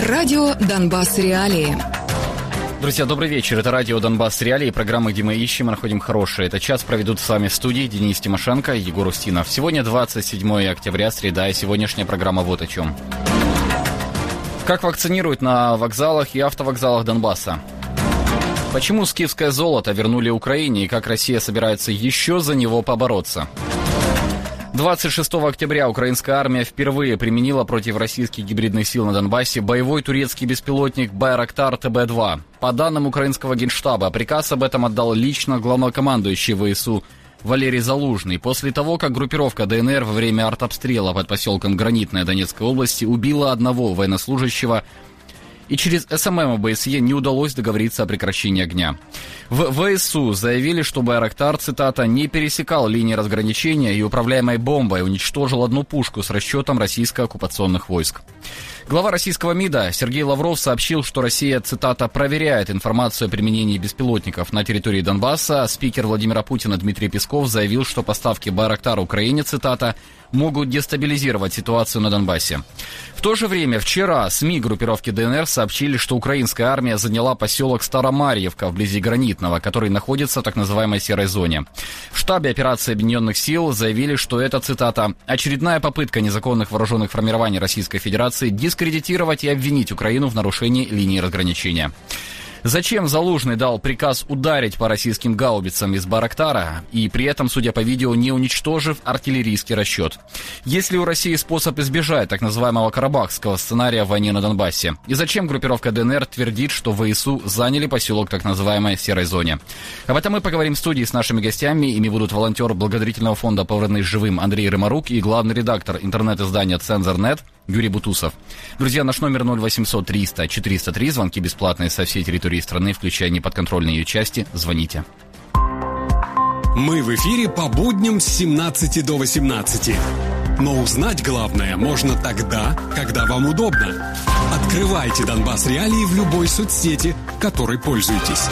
Радио «Донбасс. Реалии». Друзья, добрый вечер. Это радио «Донбасс. Реалии», программа, где мы ищем и находим хорошее. Этот час проведут с вами в студии Денис Тимошенко и Егор Устинов. Сегодня 27 октября, среда, и сегодняшняя программа вот о чем. Как вакцинируют на вокзалах и автовокзалах Донбасса? Почему скифское золото вернули Украине и как Россия собирается еще за него побороться? 26 октября украинская армия впервые применила против российских гибридных сил на Донбассе боевой турецкий беспилотник «Байрактар ТБ-2». По данным украинского генштаба, приказ об этом отдал лично главнокомандующий ВСУ Валерий Залужный, после того, как группировка ДНР во время артобстрела под поселком Гранитная Донецкой области убила одного военнослужащего, и через СММ ОБСЕ не удалось договориться о прекращении огня. В ВСУ заявили, что Байрактар, цитата, «не пересекал линии разграничения и управляемой бомбой уничтожил одну пушку с расчетом российско-оккупационных войск». Глава российского МИДа Сергей Лавров сообщил, что Россия, цитата, «проверяет информацию о применении беспилотников на территории Донбасса». А спикер Владимира Путина Дмитрий Песков заявил, что поставки Байрактара Украине, цитата, «могут дестабилизировать ситуацию на Донбассе». В то же время вчера СМИ группировки ДНР сообщили, что украинская армия заняла поселок Старомарьевка вблизи Гранитного, который находится в так называемой серой зоне. В штабе операции Объединенных сил заявили, что это, цитата, «очередная попытка незаконных вооруженных формирований Российской Федерации дискредитировать и обвинить Украину в нарушении линии разграничения». Зачем Залужный дал приказ ударить по российским гаубицам из Байрактара и при этом, судя по видео, не уничтожив артиллерийский расчет? Есть ли у России способ избежать так называемого карабахского сценария в войне на Донбассе? И зачем группировка ДНР твердит, что ВСУ заняли поселок в так называемой серой зоне? Об этом мы поговорим в студии с нашими гостями. Ими будут волонтер благотворительного фонда «Повернись живым» Андрей Рымарук и главный редактор интернет-издания «Цензор.нет» Юрий Бутусов. Друзья, наш номер 0800 300 403, звонки бесплатные со всей территории страны, включая неподконтрольные ее части. Звоните. Мы в эфире по будням с 17 до 18. Но узнать главное можно тогда, когда вам удобно. Открывайте «Донбасс. Реалии» в любой соцсети, которой пользуетесь.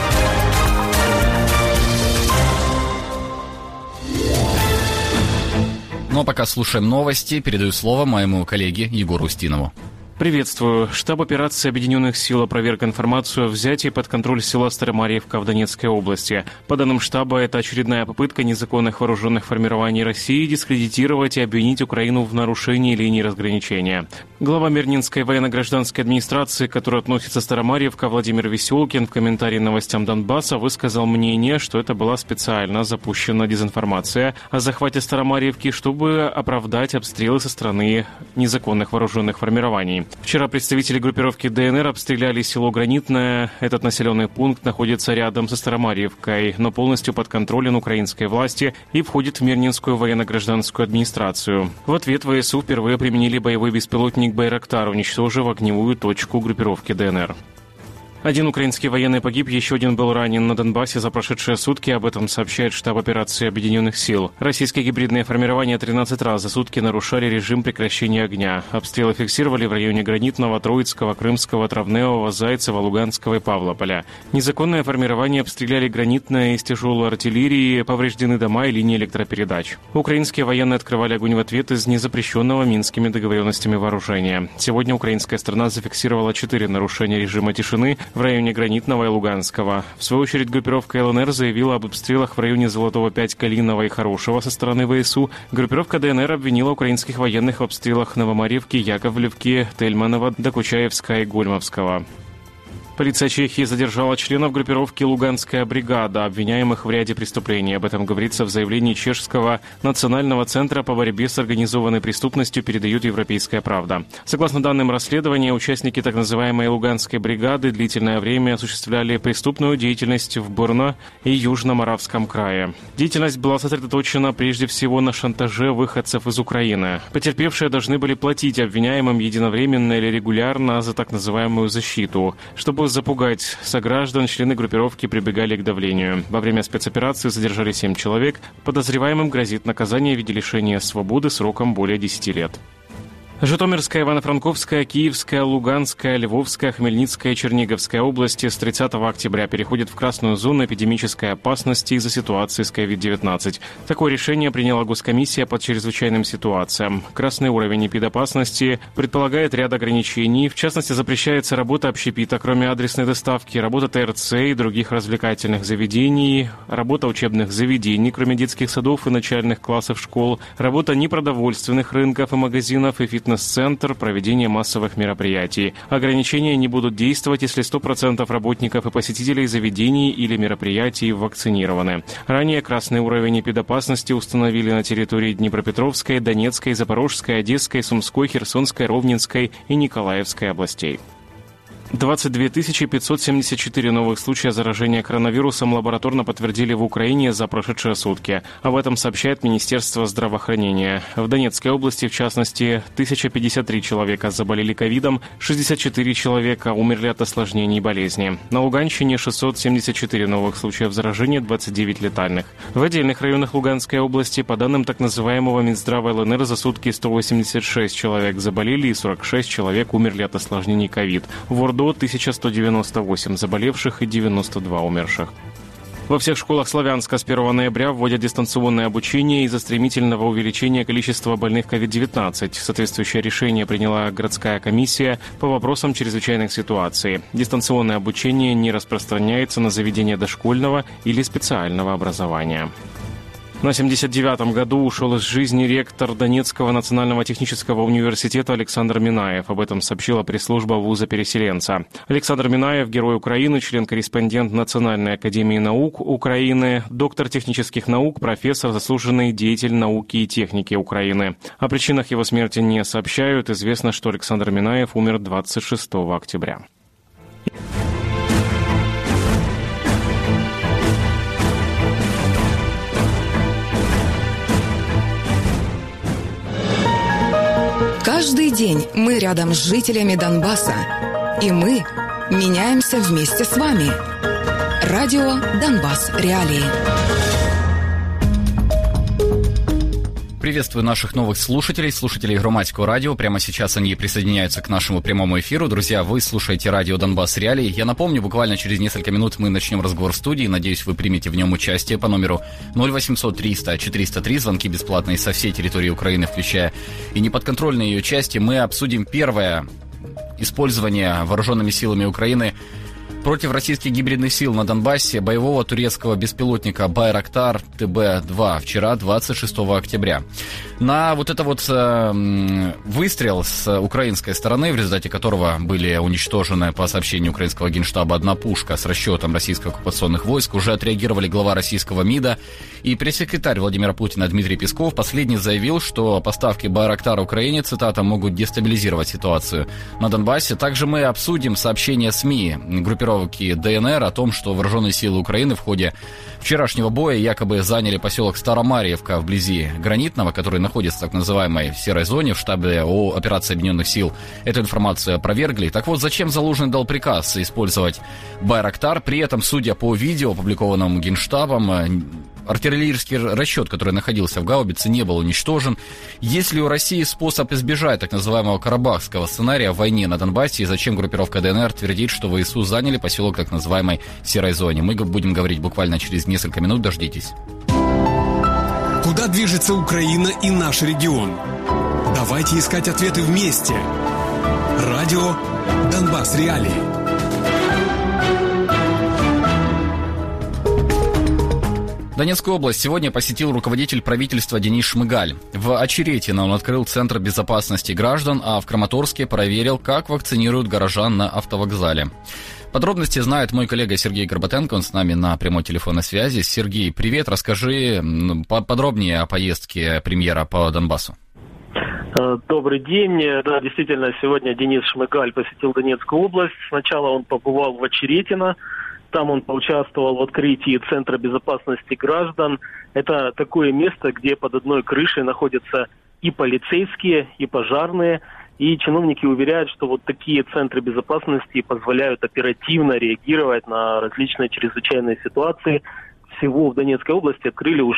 Но пока слушаем новости, передаю слово моему коллеге Егору Устинову. Приветствую. Штаб операции Объединенных сил опроверг информацию о взятии под контроль села Старомарьевка в Донецкой области. По данным штаба, это очередная попытка незаконных вооруженных формирований России дискредитировать и обвинить Украину в нарушении линии разграничения. Глава Мирнинской военно-гражданской администрации, к которой относится Старомарьевка, Владимир Веселкин в комментарии новостям Донбасса высказал мнение, что это была специально запущена дезинформация о захвате Старомарьевки, чтобы оправдать обстрелы со стороны незаконных вооруженных формирований. Вчера представители группировки ДНР обстреляли село Гранитное. Этот населенный пункт находится рядом со Старомарьевкой, но полностью под контролем украинской власти и входит в Мирнинскую военно-гражданскую администрацию. В ответ ВСУ впервые применили боевой беспилотник «Байрактар», уничтожив огневую точку группировки ДНР. Один украинский военный погиб, еще один был ранен на Донбассе за прошедшие сутки. Об этом сообщает штаб операции Объединенных сил. Российские гибридные формирования 13 раз за сутки нарушали режим прекращения огня. Обстрелы фиксировали в районе Гранитного, Троицкого, Крымского, Травневого, Зайцева, Луганского и Павлополя. Незаконные формирования обстреляли Гранитное из тяжелой артиллерии, повреждены дома и линии электропередач. Украинские военные открывали огонь в ответ из незапрещенного минскими договоренностями вооружения. Сегодня украинская сторона зафиксировала 4 нарушения режима тишины в районе Гранитного и Луганского. В свою очередь группировка ЛНР заявила об обстрелах в районе Золотого 5, Калинова и Хорошего со стороны ВСУ. Группировка ДНР обвинила украинских военных в обстрелах Новомарьевки, Яковлевки, Тельманова, Докучаевска и Гольмовского. Полиция Чехии задержала членов группировки «Луганская бригада», обвиняемых в ряде преступлений. Об этом говорится в заявлении Чешского национального центра по борьбе с организованной преступностью, передает «Европейская правда». Согласно данным расследования, участники так называемой «Луганской бригады» длительное время осуществляли преступную деятельность в Брно и Южно-Моравском крае. Деятельность была сосредоточена прежде всего на шантаже выходцев из Украины. Потерпевшие должны были платить обвиняемым единовременно или регулярно за так называемую защиту. Чтобы запугать сограждан, члены группировки прибегали к давлению. Во время спецоперации задержали 7 человек. Подозреваемым грозит наказание в виде лишения свободы сроком более 10 лет. Житомирская, Ивано-Франковская, Киевская, Луганская, Львовская, Хмельницкая и Черниговская области с 30 октября переходят в красную зону эпидемической опасности из-за ситуации с COVID-19. Такое решение приняла Госкомиссия по чрезвычайным ситуациям. Красный уровень эпидопасности предполагает ряд ограничений. В частности, запрещается работа общепита, кроме адресной доставки, работа ТРЦ и других развлекательных заведений, работа учебных заведений, кроме детских садов и начальных классов школ, работа непродовольственных рынков и магазинов и фитнес-центр, проведение массовых мероприятий. Ограничения не будут действовать, если 100% работников и посетителей заведений или мероприятий вакцинированы. Ранее красный уровень эпидопасности установили на территории Днепропетровской, Донецкой, Запорожской, Одесской, Сумской, Херсонской, Ровненской и Николаевской областей. 22 574 новых случая заражения коронавирусом лабораторно подтвердили в Украине за прошедшие сутки. Об этом сообщает Министерство здравоохранения. В Донецкой области, в частности, 1053 человека заболели ковидом, 64 человека умерли от осложнений болезни. На Луганщине 674 новых случаев заражения, 29 летальных. В отдельных районах Луганской области, по данным так называемого Минздрава ЛНР, за сутки 186 человек заболели и 46 человек умерли от осложнений ковид. В Ордо 1198 заболевших и 92 умерших. Во всех школах Славянска с 1 ноября вводят дистанционное обучение из-за стремительного увеличения количества больных COVID-19. Соответствующее решение приняла городская комиссия по вопросам чрезвычайных ситуаций. Дистанционное обучение не распространяется на заведения дошкольного или специального образования. На 79-м году ушел из жизни ректор Донецкого национального технического университета Александр Минаев. Об этом сообщила пресс-служба вуза-переселенца. Александр Минаев – герой Украины, член-корреспондент Национальной академии наук Украины, доктор технических наук, профессор, заслуженный деятель науки и техники Украины. О причинах его смерти не сообщают. Известно, что Александр Минаев умер 26 октября. Каждый день мы рядом с жителями Донбасса, и мы меняемся вместе с вами. Радио «Донбасс. Реалии». Приветствую наших новых слушателей Громадского радио. Прямо сейчас они присоединяются к нашему прямому эфиру. Друзья, вы слушаете радио «Донбасс. Реалии». Я напомню, буквально через несколько минут мы начнем разговор в студии. Надеюсь, вы примете в нем участие по номеру 0800 300 403. Звонки бесплатные со всей территории Украины, включая и неподконтрольные ее части. Мы обсудим первое использование вооруженными силами Украины против российских гибридных сил на Донбассе боевого турецкого беспилотника «Байрактар ТБ-2» вчера, 26 октября. На вот это вот выстрел с украинской стороны, в результате которого были уничтожены, по сообщению украинского генштаба, одна пушка с расчетом российских оккупационных войск, уже отреагировали глава российского МИДа и пресс-секретарь Владимира Путина Дмитрий Песков. Последний заявил, что поставки «Байрактар» Украине, цитата, могут дестабилизировать ситуацию на Донбассе. Также мы обсудим сообщения СМИ группировки ДНР о том, что вооруженные силы Украины в ходе вчерашнего боя якобы заняли поселок Старомарьевка вблизи Гранитного, который находится в так называемой серой зоне в штабе операции Объединенных сил. Эту информацию опровергли. Так вот, зачем Залужный дал приказ использовать «Байрактар»? При этом, судя по видео, опубликованному Генштабом, артиллерийский расчет, который находился в гаубице, не был уничтожен. Есть ли у России способ избежать так называемого карабахского сценария в войне на Донбассе? И зачем группировка ДНР твердит, что ВСУ заняли поселок так называемой серой зоне? Мы будем говорить буквально через несколько минут. Дождитесь. Куда движется Украина и наш регион? Давайте искать ответы вместе. Радио «Донбасс. Реалии». Донецкую область сегодня посетил руководитель правительства Денис Шмыгаль. В Очеретино он открыл Центр безопасности граждан, а в Краматорске проверил, как вакцинируют горожан на автовокзале. Подробности знает мой коллега Сергей Горбатенко, он с нами на прямой телефонной связи. Сергей, привет, расскажи подробнее о поездке премьера по Донбассу. Добрый день. Да, действительно, сегодня Денис Шмыгаль посетил Донецкую область. Сначала он побывал в Очеретино. Там он поучаствовал в открытии Центра безопасности граждан. Это такое место, где под одной крышей находятся и полицейские, и пожарные. И чиновники уверяют, что вот такие центры безопасности позволяют оперативно реагировать на различные чрезвычайные ситуации. Всего в Донецкой области открыли уже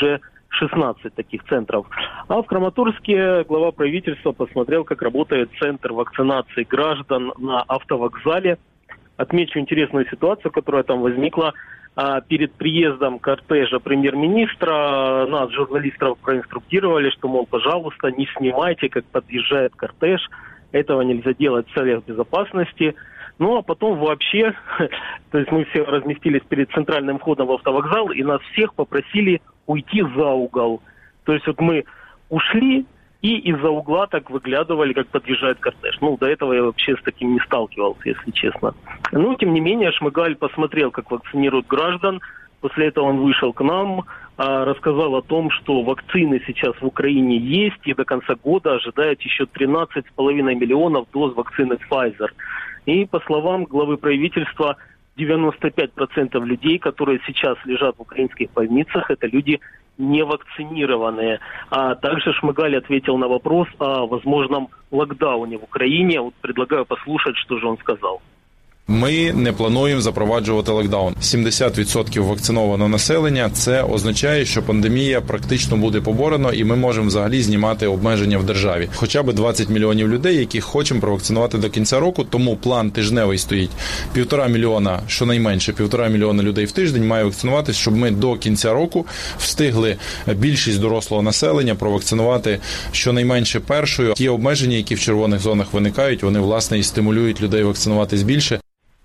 16 таких центров. А в Краматорске глава правительства посмотрел, как работает центр вакцинации граждан на автовокзале. Отмечу интересную ситуацию, которая там возникла. Перед приездом кортежа премьер-министра нас, журналистов, проинструктировали, что, мол, пожалуйста, не снимайте, как подъезжает кортеж. Этого нельзя делать в целях безопасности. Ну, а потом вообще, то есть мы все разместились перед центральным входом в автовокзал, и нас всех попросили уйти за угол. То есть вот мы ушли и из-за угла так выглядывали, как подъезжает кортеж. Ну, до этого я вообще с таким не сталкивался, если честно. Но, тем не менее, Шмыгаль посмотрел, как вакцинируют граждан. После этого он вышел к нам, рассказал о том, что вакцины сейчас в Украине есть, и до конца года ожидают еще 13,5 миллионов доз вакцины Pfizer. И, по словам главы правительства, 95% людей, которые сейчас лежат в украинских больницах, это люди не вакцинированные. А также Шмыгаль ответил на вопрос о возможном локдауне в Украине. Вот предлагаю послушать, что же он сказал. Ми не плануємо запроваджувати локдаун. 70% вакцинованого населення – це означає, що пандемія практично буде поборено і ми можемо взагалі знімати обмеження в державі. Хоча б 20 мільйонів людей, яких хочемо провакцинувати до кінця року, тому план тижневий стоїть. 1,5 мільйона, щонайменше 1,5 мільйона людей в тиждень має вакцинуватися, щоб ми до кінця року встигли більшість дорослого населення провакцинувати щонайменше першою. Ті обмеження, які в червоних зонах виникають, вони, власне, і стимулюють людей вакцинуватись більше.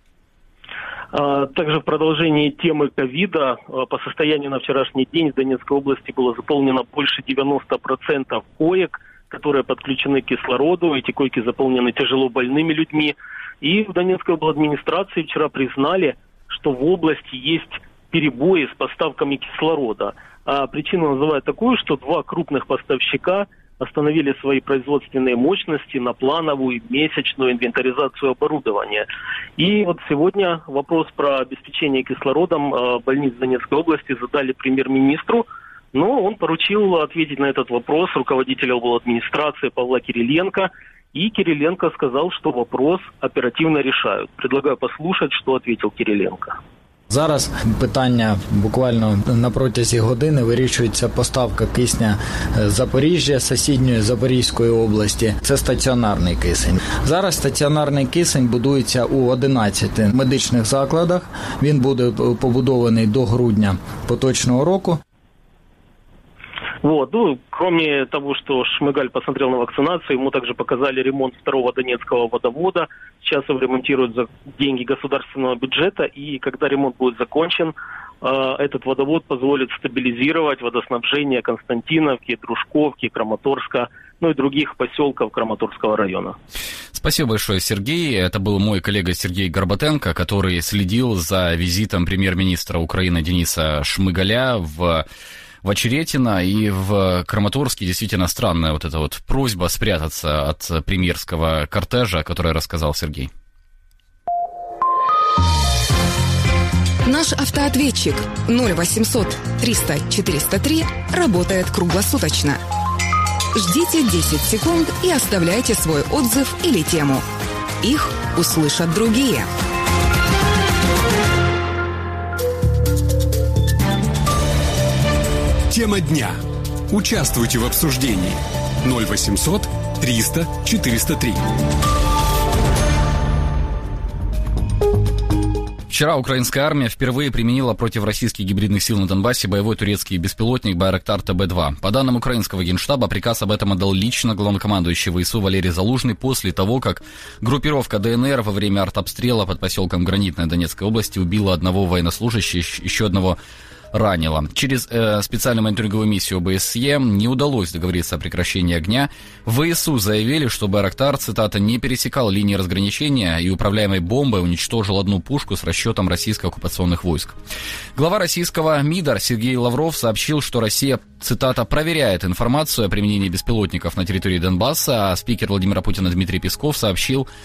Также в продолжении темы ковида, по состоянию на вчерашний день в Донецкой области было заполнено больше 90% коек, которые подключены к кислороду. Эти койки заполнены тяжело больными людьми. И в Донецкой обладминистрации вчера признали, что в области есть перебои с поставками кислорода. Причину называют такую, что два крупных поставщика остановили свои производственные мощности на плановую месячную инвентаризацию оборудования. И вот сегодня вопрос про обеспечение кислородом больниц Донецкой области задали премьер-министру, но он поручил ответить на этот вопрос руководителя обладминистрации Павла Кириленко, и Кириленко сказал, что вопрос оперативно решают. Предлагаю послушать, что ответил Кириленко. Зараз питання буквально на протязі години вирішується поставка кисня з Запоріжжя, сусідньої Запорізької області. Це стаціонарний кисень. Зараз стаціонарний кисень будується у 11 медичних закладах. Він буде побудований до грудня поточного року. Вот, ну, кроме того, что Шмыгаль посмотрел на вакцинацию, ему также показали ремонт второго донецкого водовода. Сейчас его ремонтируют за деньги государственного бюджета, и когда ремонт будет закончен, этот водовод позволит стабилизировать водоснабжение Константиновки, Дружковки, Краматорска, ну и других поселков Краматорского района. Спасибо большое, Сергей. Это был мой коллега Сергей Горбатенко, который следил за визитом премьер-министра Украины Дениса Шмыгаля в Очеретино и в Краматорске. Действительно странная вот эта вот просьба спрятаться от премьерского кортежа, о которой рассказал Сергей. Наш автоответчик 0800 300 403 работает круглосуточно. Ждите 10 секунд и оставляйте свой отзыв или тему. Их услышат другие. Тема дня. Участвуйте в обсуждении. 0800 300 403. Вчера украинская армия впервые применила против российских гибридных сил на Донбассе боевой турецкий беспилотник Байрактар ТБ-2. По данным украинского генштаба, приказ об этом отдал лично главнокомандующий ВСУ Валерий Залужный после того, как группировка ДНР во время артобстрела под поселком Гранитной Донецкой области убила одного военнослужащего, еще одного ранило. Через специальную мониторинговую миссию ОБСЕ не удалось договориться о прекращении огня. В ВСУ заявили, что Байрактар, цитата, не пересекал линии разграничения и управляемой бомбой уничтожил одну пушку с расчетом российских оккупационных войск. Глава российского МИДа Сергей Лавров сообщил, что Россия, цитата, проверяет информацию о применении беспилотников на территории Донбасса, а спикер Владимира Путина Дмитрий Песков сообщил,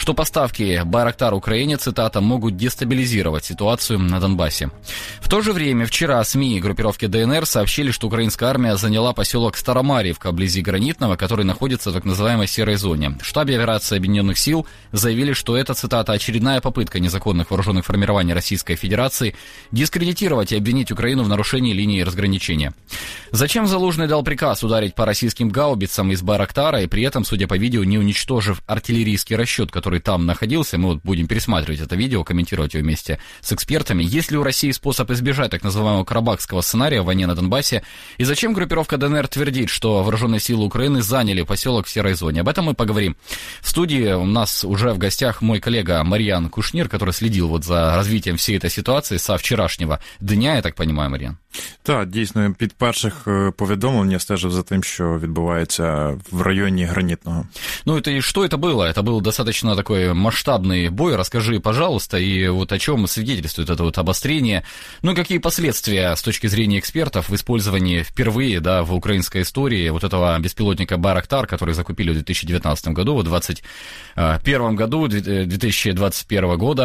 что поставки «Байрактар» Украине, цитата, могут дестабилизировать ситуацию на Донбассе. В то же время вчера СМИ группировки ДНР сообщили, что украинская армия заняла поселок Старомарьевка вблизи Гранитного, который находится в так называемой серой зоне. В штабе операции Объединенных сил заявили, что это, цитата, очередная попытка незаконных вооруженных формирований Российской Федерации дискредитировать и обвинить Украину в нарушении линии разграничения. Зачем Залужный дал приказ ударить по российским гаубицам из Байрактара и при этом, судя по видео, не уничтожив артиллерийский расчет, который там находился? Мы вот будем пересматривать это видео, комментировать его вместе с экспертами. Есть ли у России способ избежать так называемого карабахского сценария в войне на Донбассе? И зачем группировка ДНР твердит, что вооруженные силы Украины заняли поселок в серой зоне? Об этом мы поговорим. В студии у нас уже в гостях мой коллега Марьян Кушнир, который следил вот за развитием всей этой ситуации со вчорашнего дня, я так понимаю, Марьян? Так, дійсно, від перших повідомлень я стежив за тим, що відбувається в районі Гранитного. Ну, это и что это было? Это был достаточно такой масштабный бой. Расскажи, пожалуйста, и вот о чем свидетельствует это вот обострение. Ну, и какие последствия с точки зрения экспертов в использовании впервые, да, в украинской истории вот этого беспилотника «Байрактар», который закупили в 2019 году, в 2021 году, 2021 года,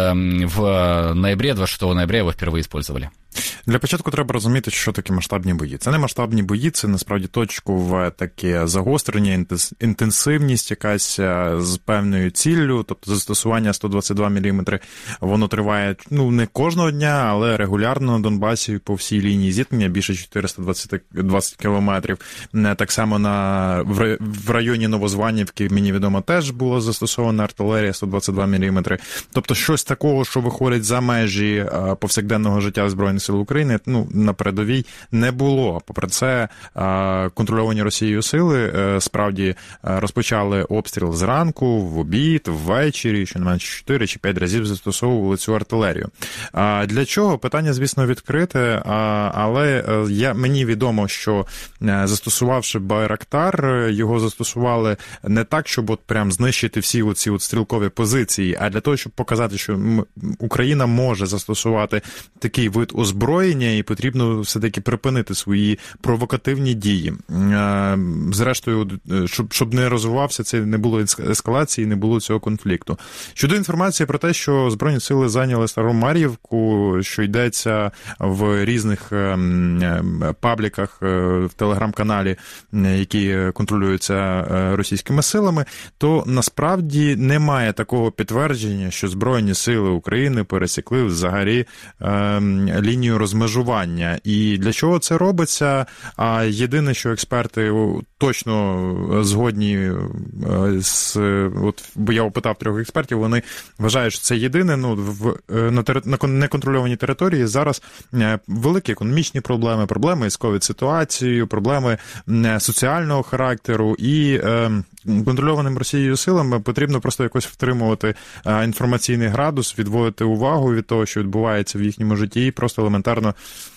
в ноябре, 26 ноября его впервые использовали. Для початку треба розуміти, що таке масштабні бої. Це не масштабні бої, це насправді точкове таке загострення, інтенсивність якась з певною ціллю, тобто застосування 122 мм, воно триває, ну, не кожного дня, але регулярно на Донбасі по всій лінії зіткнення, більше 420 кілометрів. Так само в районі Новозванівки, мені відомо, теж була застосована артилерія 122 мм. Тобто щось такого, що виходить за межі повсякденного життя Збройних сил України, ну, на передовій не було. Попри це, контрольовані Росією сили справді розпочали обстріл зранку, в обід, ввечері, що не менше 4 чи 5 разів застосовували цю артилерію. Для чого? Питання, звісно, відкрите, але мені відомо, що застосувавши Байрактар, його застосували не так, щоб от прям знищити всі оці от стрілкові позиції, а для того, щоб показати, що Україна може застосувати такий вид озброєння і потрібно все-таки припинити свої провокативні дії. Зрештою, щоб не розвивався, це не було ескалації, не було цього конфлікту. Щодо інформації про те, що Збройні сили зайняли Старомар'ївку, що йдеться в різних пабліках в телеграм-каналі, які контролюються російськими силами, то насправді немає такого підтвердження, що Збройні сили України пересікли взагалі лінію розмежування. І для чого це робиться? А єдине, що експерти точно згодні бо я опитав 3 експертів, вони вважають, що це єдине, на неконтрольованій території зараз великі економічні проблеми з ковід-ситуацією, проблеми соціального характеру, і контрольованим Росією силами потрібно просто якось втримувати інформаційний градус, відводити увагу від того, що відбувається в їхньому житті, і просто елементарно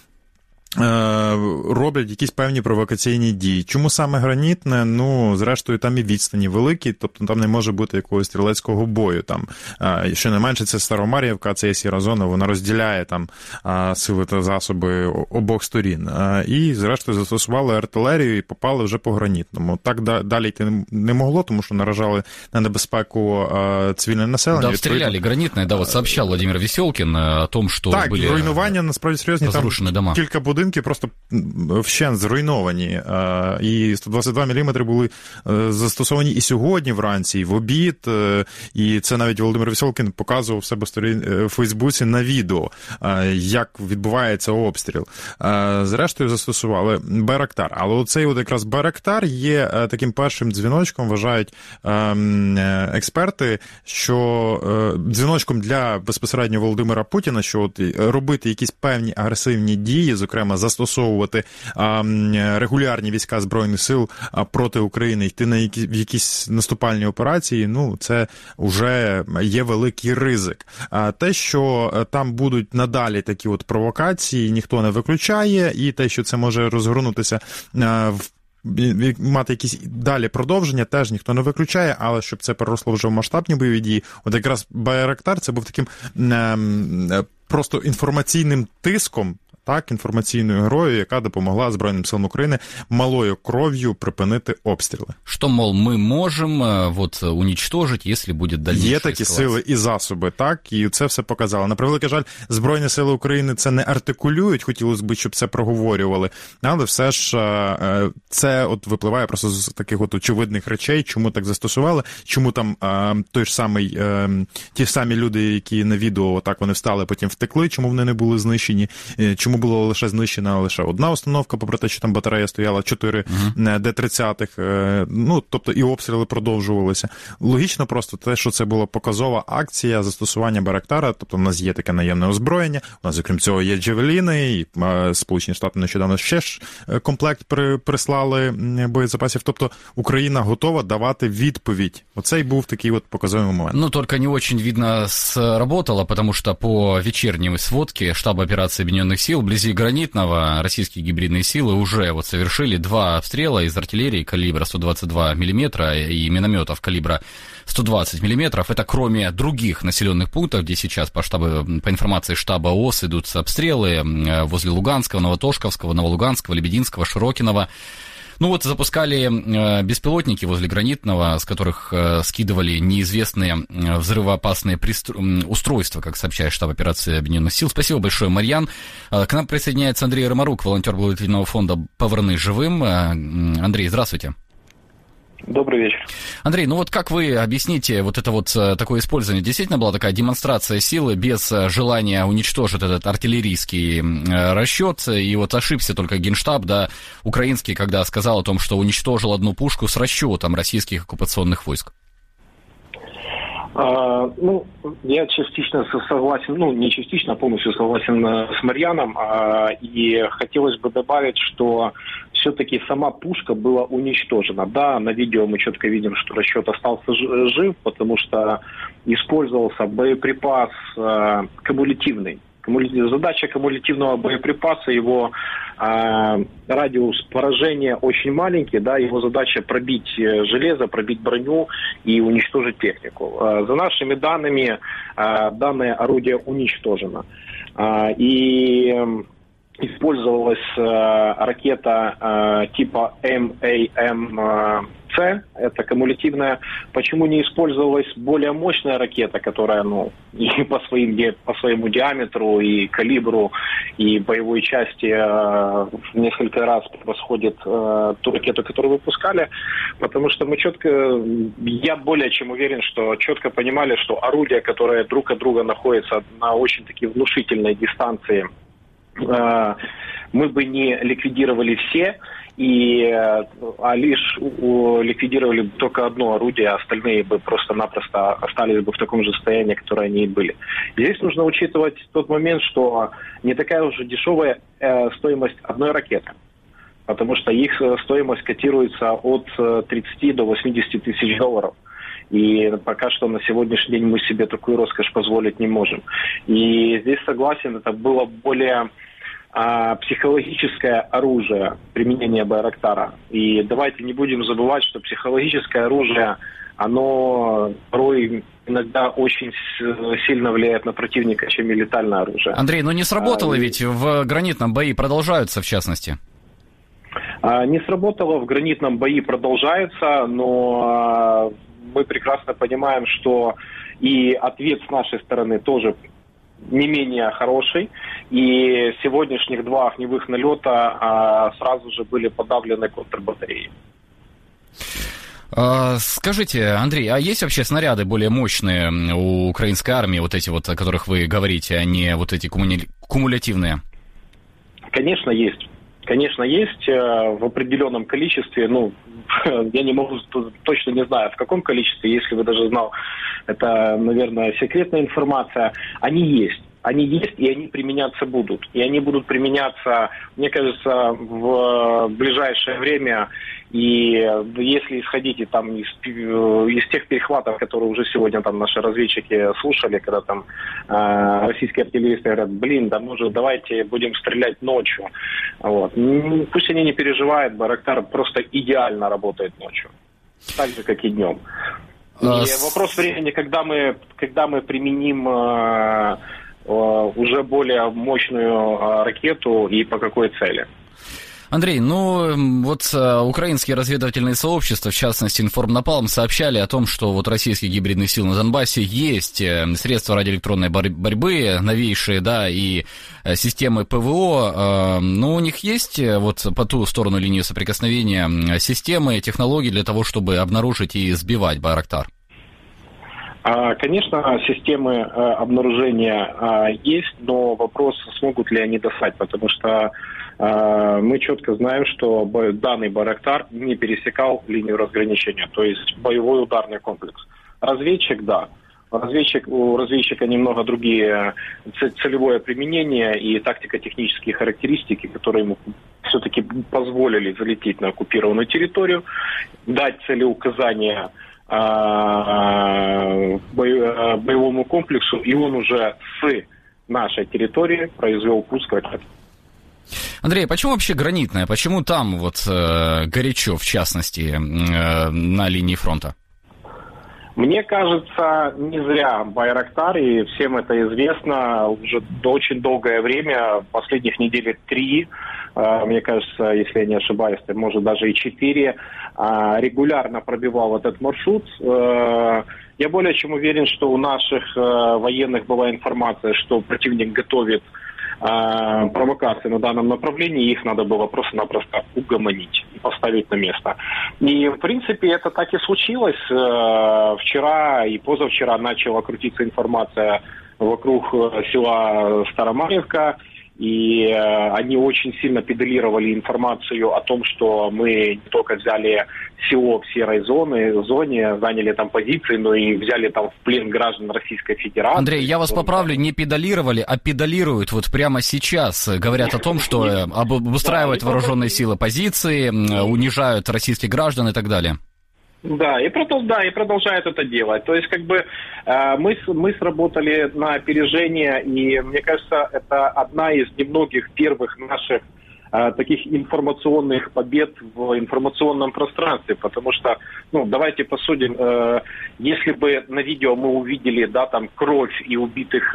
роблять якісь певні провокаційні дії. Чому саме Гранітне? Ну, зрештою, там і відстані великі, тобто там не може бути якогось стрілецького бою. Там, що не менше, це Старомар'ївка, це є сіра зона, вона розділяє там сили та засоби обох сторін. І, зрештою, застосували артилерію і попали вже по Гранітному. Так далі йти не могло, тому що наражали на небезпеку цивільне населення. Да, обстріляли Гранітне, да, вот сообщал Владимир Веселкин о том, що так, були руйнування насправді серйозні, там дома. Кілька будинків просто вщент зруйновані. І 122 мм були застосовані і сьогодні вранці, і в обід. І це навіть Володимир Веселкін показував в себе в Фейсбуці на відео, як відбувається обстріл. Зрештою, застосували Байрактар. Але оцей от якраз Байрактар є таким першим дзвіночком, вважають експерти, що дзвіночком для безпосередньо Володимира Путіна, що от робити якісь певні агресивні дії, зокрема застосовувати регулярні війська Збройних сил проти України, йти на якісь наступальні операції, ну, це вже є великий ризик. Те, що там будуть надалі такі от провокації, ніхто не виключає, і те, що це може розгорнутися мати якісь далі продовження, теж ніхто не виключає, але щоб це переросло вже в масштабні бойові дії, от якраз Байрактар це був таким просто інформаційним тиском, так, інформаційною грою, яка допомогла Збройним силам України малою кров'ю припинити обстріли. Що, мол, ми можемо уничтожити, якщо буде дальніша Є такі сили і засоби, так, і це все показало. На превеликий жаль, Збройні сили України це не артикулюють, хотілося б, щоб це проговорювали, але все ж це випливає просто з таких очевидних речей, чому так застосували, чому там ті ж самі люди, які на відео отак вони встали, потім втекли, чому вони не були знищені, чому була лише знищена лише одна установка, попри те, що там батарея стояла, 4 Д-30-х, тобто і обстріли продовжувалися. Логічно просто те, що це була показова акція застосування Байрактара, тобто в нас є таке наємне озброєння, у нас, окрім цього, є джавеліни, і Сполучені Штати нещодавно ще ж комплект прислали боєзапасів, тобто Україна готова давати відповідь. Оцей був такий показовий момент. Только не очень видно сработало, потому что по вечерней сводке штаба операции Объединенных сил вблизи Гранитного российские гибридные силы уже совершили 2 обстрела из артиллерии калибра 122 мм и минометов калибра 120 мм. Это кроме других населенных пунктов, где сейчас по информации штаба ООС идут обстрелы возле Луганского, Новотошковского, Новолуганского, Лебединского, Широкиного. Запускали беспилотники возле Гранитного, с которых скидывали неизвестные взрывоопасные устройства, как сообщает штаб операции Объединенных сил. Спасибо большое, Марьян. К нам присоединяется Андрей Ромарук, волонтер благотворительного фонда «Поверни живым». Андрей, здравствуйте. Добрый вечер. Андрей, как вы объясните это такое использование? Действительно была такая демонстрация силы без желания уничтожить этот артиллерийский расчет, и ошибся только Генштаб, украинский, когда сказал о том, что уничтожил одну пушку с расчетом российских оккупационных войск? Я частично согласен, не частично, а полностью согласен с Марьяном, и хотелось бы добавить, что все-таки сама пушка была уничтожена. Да, на видео мы четко видим, что расчет остался жив, потому что использовался боеприпас кумулятивный. Задача кумулятивного боеприпаса, его радиус поражения очень маленький, его задача пробить железо, пробить броню и уничтожить технику. За нашими данными, данное орудие уничтожено. И использовалась ракета типа МАМ-С, это кумулятивная. Почему не использовалась более мощная ракета, которая и по своему диаметру, и калибру, и боевой части в несколько раз превосходит ту ракету, которую выпускали? Потому что я более чем уверен, что четко понимали, что орудия, которые друг от друга находятся на очень таки внушительной дистанции, мы бы не ликвидировали все, а лишь ликвидировали бы только одно орудие, а остальные бы просто-напросто остались бы в таком же состоянии, которое они и были. Здесь нужно учитывать тот момент, что не такая уже дешевая стоимость одной ракеты, потому что их стоимость котируется от 30 до 80 тысяч долларов. И пока что на сегодняшний день мы себе такую роскошь позволить не можем. И здесь согласен, это было более психологическое оружие применения Байрактара. И давайте не будем забывать, что психологическое оружие, оно порой иногда очень сильно влияет на противника, чем и летальное оружие. Андрей, не сработало ведь в Гранитном бои продолжаются, в частности? Не сработало, в Гранитном бои продолжаются, но мы прекрасно понимаем, что и ответ с нашей стороны тоже не менее хороший. И сегодняшних 2 огневых налета сразу же были подавлены контрбатареи. Скажите, Андрей, а есть вообще снаряды более мощные у украинской армии, эти о которых вы говорите, а не эти кумулятивные? Конечно, есть. Конечно, есть в определенном количестве, я не могу, точно не знаю, в каком количестве, если бы даже знал, это, наверное, секретная информация, они есть. Они есть, и они применяться будут. И они будут применяться, мне кажется, в ближайшее время. И если исходить из тех перехватов, которые уже сегодня наши разведчики слушали, когда российские артиллеристы говорят, может, давайте будем стрелять ночью. Пусть они не переживают, Байрактар просто идеально работает ночью. Так же, как и днем. И вопрос времени, когда мы применим уже более мощную ракету и по какой цели. Андрей, вот украинские разведывательные сообщества, в частности Информнапалм, сообщали о том, что вот российских гибридных сил на Донбассе есть средства радиоэлектронной борьбы, новейшие, да, и системы ПВО, но у них есть вот по ту сторону линии соприкосновения системы, технологии для того, чтобы обнаружить и сбивать Байрактар? Конечно, системы обнаружения есть, но вопрос, смогут ли они достать, потому что мы четко знаем, что данный Байрактар не пересекал линию разграничения, то есть боевой ударный комплекс. Разведчик, да. У разведчика немного другие целевое применение и тактико-технические характеристики, которые ему все-таки позволили залететь на оккупированную территорию, дать целеуказания боевому комплексу, и он уже с нашей территории произвел пуск ракет. Андрей, почему вообще гранитная? Почему там вот горячо, в частности, на линии фронта? Мне кажется, не зря Байрактар, и всем это известно, уже очень долгое время, последних недель 3, мне кажется, если я не ошибаюсь, может даже и 4, регулярно пробивал этот маршрут. Я более чем уверен, что у наших военных была информация, что противник готовит провокации на данном направлении, их надо было просто-напросто угомонить и поставить на место. И, в принципе, это так и случилось. Вчера и позавчера начала крутиться информация вокруг села Старомарьевка, и они очень сильно педалировали информацию о том, что мы не только взяли село в серой зоне, заняли там позиции, но и взяли там в плен граждан Российской Федерации. Андрей, я вас поправлю, не педалировали, а педалируют вот прямо сейчас. Говорят о том, что обустраивают вооруженные силы позиции, унижают российских граждан и так далее. Да, и продолжают это делать. То есть, мы сработали на опережение, и мне кажется, это одна из немногих первых наших таких информационных побед в информационном пространстве, потому что, давайте посудим, если бы на видео мы увидели, да, там кровь и убитых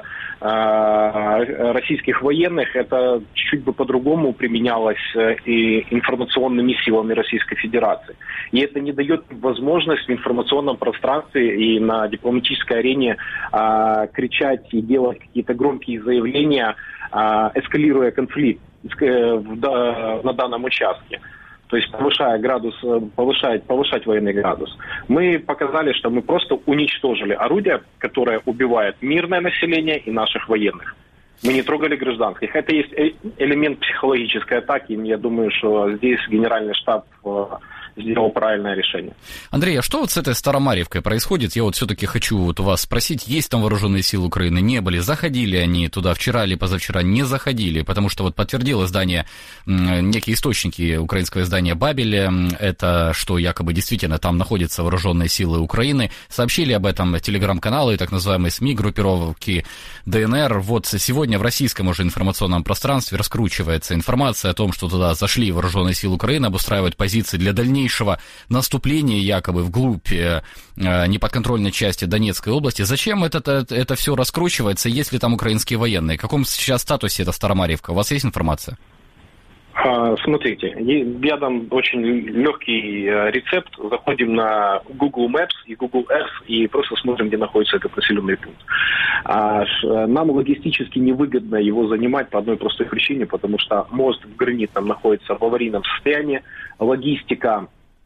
российских военных, это чуть бы по-другому применялось и информационными силами Российской Федерации. И это не дает возможность в информационном пространстве и на дипломатической арене кричать и делать какие-то громкие заявления, эскалируя конфликт на данном участке. То есть повышать военный градус. Мы показали, что мы просто уничтожили орудие, которое убивает мирное население и наших военных. Мы не трогали гражданских. Это есть элемент психологической атаки. Я думаю, что здесь Генеральный штаб сделал правильное решение. Андрей, а что вот с этой Старомарьевкой происходит? Я вот все-таки хочу вот у вас спросить, есть там вооруженные силы Украины, не были, заходили они туда вчера или позавчера, не заходили, потому что вот подтвердил издание, некие источники украинского издания «Бабель», это что якобы действительно там находятся вооруженные силы Украины, сообщили об этом телеграм-каналы, так называемые СМИ, группировки ДНР. Вот сегодня в российском уже информационном пространстве раскручивается информация о том, что туда зашли вооруженные силы Украины, обустраивают позиции для дальнейшего наступления якобы вглубь неподконтрольной части Донецкой области. Зачем это все раскручивается, есть ли там украинские военные? В каком сейчас статусе эта Старомарьевка? У вас есть информация? Смотрите, я дам очень легкий рецепт. Заходим на Google Maps и Google Earth и просто смотрим, где находится этот населенный пункт. Нам логистически невыгодно его занимать по одной простой причине, потому что мост в Гранитном находится в аварийном состоянии. Логистика,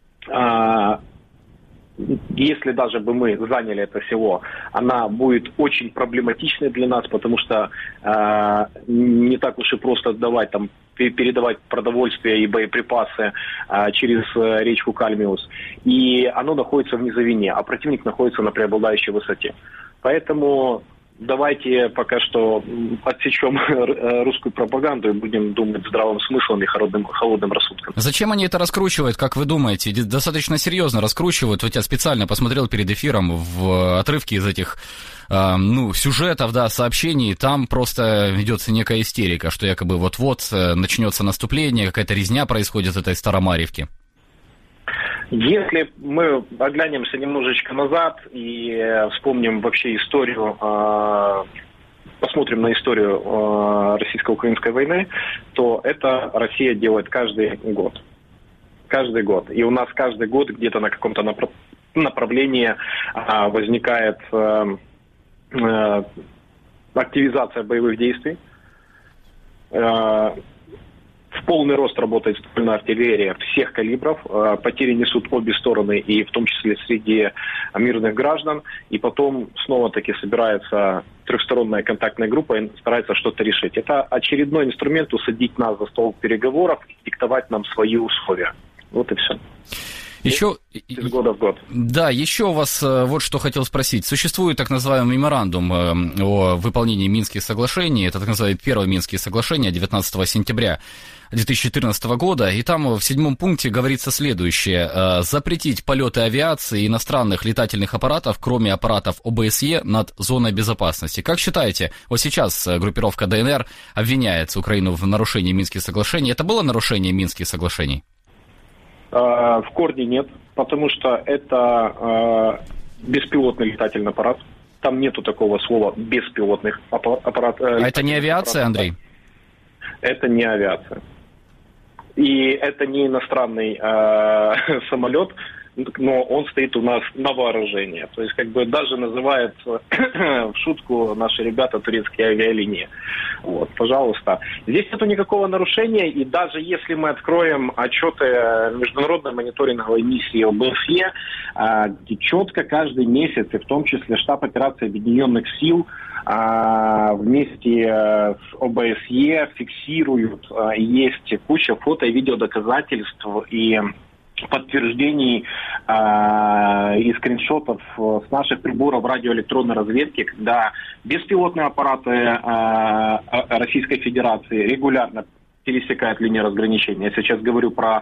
если даже бы мы заняли это село, она будет очень проблематичной для нас, потому что не так уж и просто отдавать там, передавать продовольствие и боеприпасы через речку Кальмиус. И оно находится в низовине, а противник находится на преобладающей высоте. Поэтому давайте пока что отсечем русскую пропаганду и будем думать здравым смыслом и холодным рассудком. Зачем они это раскручивают, как вы думаете? Достаточно серьезно раскручивают. Вот я специально посмотрел перед эфиром в отрывки из этих сюжетов, да, сообщений. Там просто ведется некая истерика, что якобы вот-вот начнется наступление, какая-то резня происходит в этой Старомарьевке. Если мы оглянемся немножечко назад и вспомним вообще историю посмотрим на историю российско-украинской войны, то это Россия делает каждый год. Каждый год. И у нас каждый год где-то на каком-то направлении возникает активизация боевых действий. В полный рост работает ствольная артиллерия всех калибров. Потери несут обе стороны, и в том числе среди мирных граждан. И потом снова-таки собирается трехсторонняя контактная группа и старается что-то решить. Это очередной инструмент усадить нас за стол переговоров и диктовать нам свои условия. Вот и все. Еще, из года в год. Да, еще у вас вот что хотел спросить. Существует так называемый меморандум о выполнении Минских соглашений. Это так называемое первое Минские соглашения 19 сентября 2014 года. И там в 7 пункте говорится следующее. Запретить полеты авиации и иностранных летательных аппаратов, кроме аппаратов ОБСЕ, над зоной безопасности. Как считаете, вот сейчас группировка ДНР обвиняет Украину в нарушении Минских соглашений. Это было нарушение Минских соглашений? В корне нет, потому что это беспилотный летательный аппарат. Там нету такого слова беспилотных аппаратов. А это не авиация, Андрей? Это не авиация. И это не иностранный самолет, но он стоит у нас на вооружении. То есть, как бы даже называют в шутку наши ребята турецкие авиалинии. Вот, пожалуйста. Здесь нету никакого нарушения, и даже если мы откроем отчеты международной мониторинговой миссии ОБСЕ, где четко каждый месяц, и в том числе штаб операций Объединенных сил, вместе с ОБСЕ фиксируют, есть куча фото и видеодоказательств и подтверждений и скриншотов с наших приборов радиоэлектронной разведки, когда беспилотные аппараты Российской Федерации регулярно пересекают линию разграничения. Я сейчас говорю про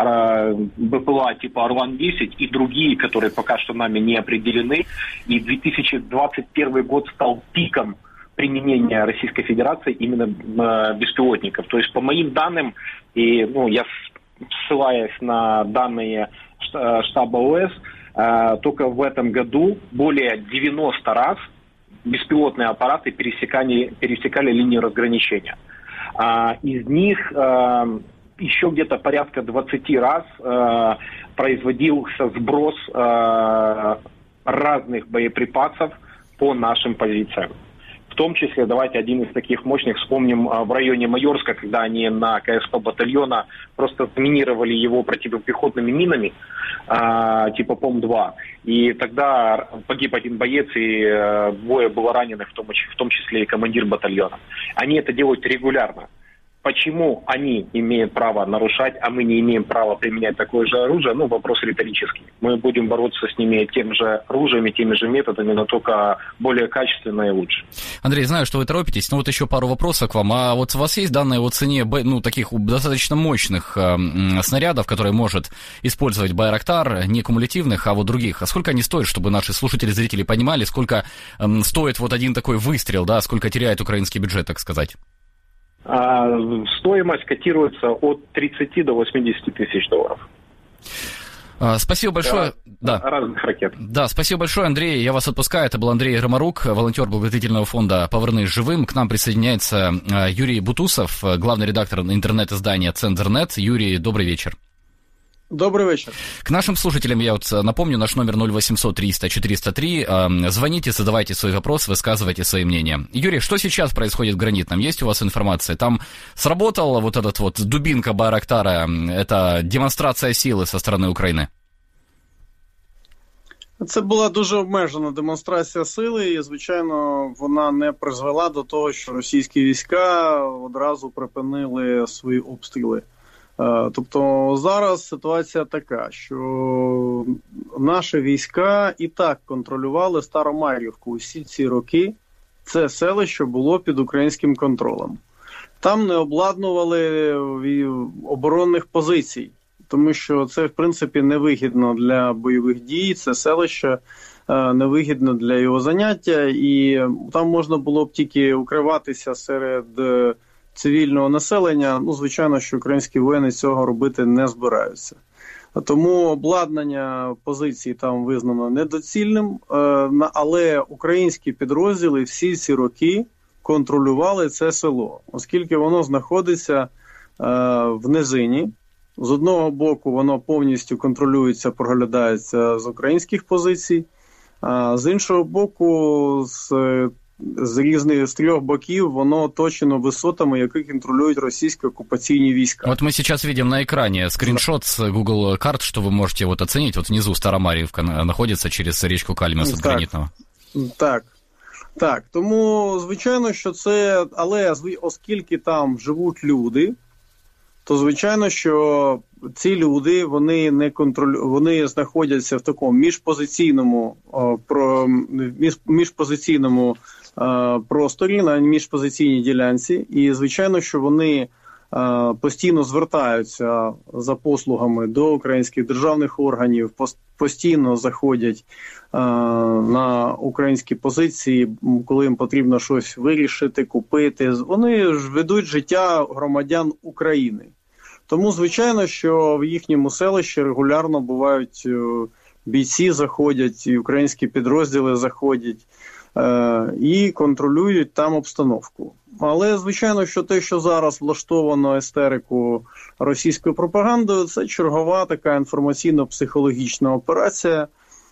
БПЛА типа Орлан-10 и другие, которые пока что нами не определены. И 2021 год стал пиком применения Российской Федерации именно беспилотников. То есть, по моим данным, и я ссылаясь на данные штаба ОС, только в этом году более 90 раз беспилотные аппараты пересекали линию разграничения. Из них еще где-то порядка 20 раз производился сброс разных боеприпасов по нашим позициям. В том числе, давайте один из таких мощных вспомним в районе Майорска, когда они на КСП батальона просто заминировали его противопехотными минами, типа ПОМ-2. И тогда погиб один боец, и двое было раненых, в том числе и командир батальона. Они это делают регулярно. Почему они имеют право нарушать, а мы не имеем права применять такое же оружие? Вопрос риторический. Мы будем бороться с ними тем же оружием и теми же методами, но только более качественно и лучше. Андрей, знаю, что вы торопитесь, но вот еще пару вопросов к вам. А вот у вас есть данные о цене таких достаточно мощных снарядов, которые может использовать Байрактар, не кумулятивных, а вот других? А сколько они стоят, чтобы наши слушатели, зрители понимали, сколько стоит вот один такой выстрел, да, сколько теряет украинский бюджет, так сказать? Стоимость котируется от 30 до 80 тысяч долларов. Спасибо большое. Разных ракет. Да, спасибо большое, Андрей. Я вас отпускаю. Это был Андрей Ромарук, волонтер благотворительного фонда «Повернись живым». К нам присоединяется Юрий Бутусов, главный редактор интернет-издания «Цензорнет». Юрий, добрый вечер. Добрый вечер. К нашим слушателям я напомню, наш номер 0800 300 403. Звоните, задавайте свои вопросы, высказывайте свои мнения. Юрий, что сейчас происходит в Гранитном? Есть у вас информация? Там сработала вот этот вот дубинка Байрактара, это демонстрация сили со сторони України? Це була дуже обмежена демонстрація сили і, звичайно, вона не призвела до того, що російські війська одразу припинили свої обстріли. Тобто зараз ситуація така, що наші війська і так контролювали Старомайорівку усі ці роки. Це селище було під українським контролем. Там не обладнували оборонних позицій, тому що це, в принципі, невигідно для бойових дій, це селище невигідно для його заняття, і там можна було б тільки укриватися серед цивільного населення. Звичайно, що українські воїни цього робити не збираються. Тому обладнання позицій там визнано недоцільним, але українські підрозділи всі ці роки контролювали це село, оскільки воно знаходиться в низині. З одного боку, воно повністю контролюється, проглядається з українських позицій, а з іншого боку, з трьох боків воно оточено висотами, які контролюють російські оккупационные войска. Вот мы сейчас видим на экране скриншот с Google карт, что вы можете вот оценить. Вот внизу Старомарьевка находится через речку Кальмиус от Гранитного. Так. Тому, звичайно, що це... Але оскільки там живуть люди, то, звичайно, що ці люди, вони знаходяться в такому міжпозиційному просторі, на міжпозиційній ділянці. І, звичайно, що вони постійно звертаються за послугами до українських державних органів, постійно заходять на українські позиції, коли їм потрібно щось вирішити, купити. Вони ж ведуть життя громадян України. Тому, звичайно, що в їхньому селищі регулярно бувають бійці заходять, і українські підрозділи заходять і контролюють там обстановку. Але, звичайно, що те, що зараз влаштовано істерику російською пропагандою, це чергова така інформаційно-психологічна операція.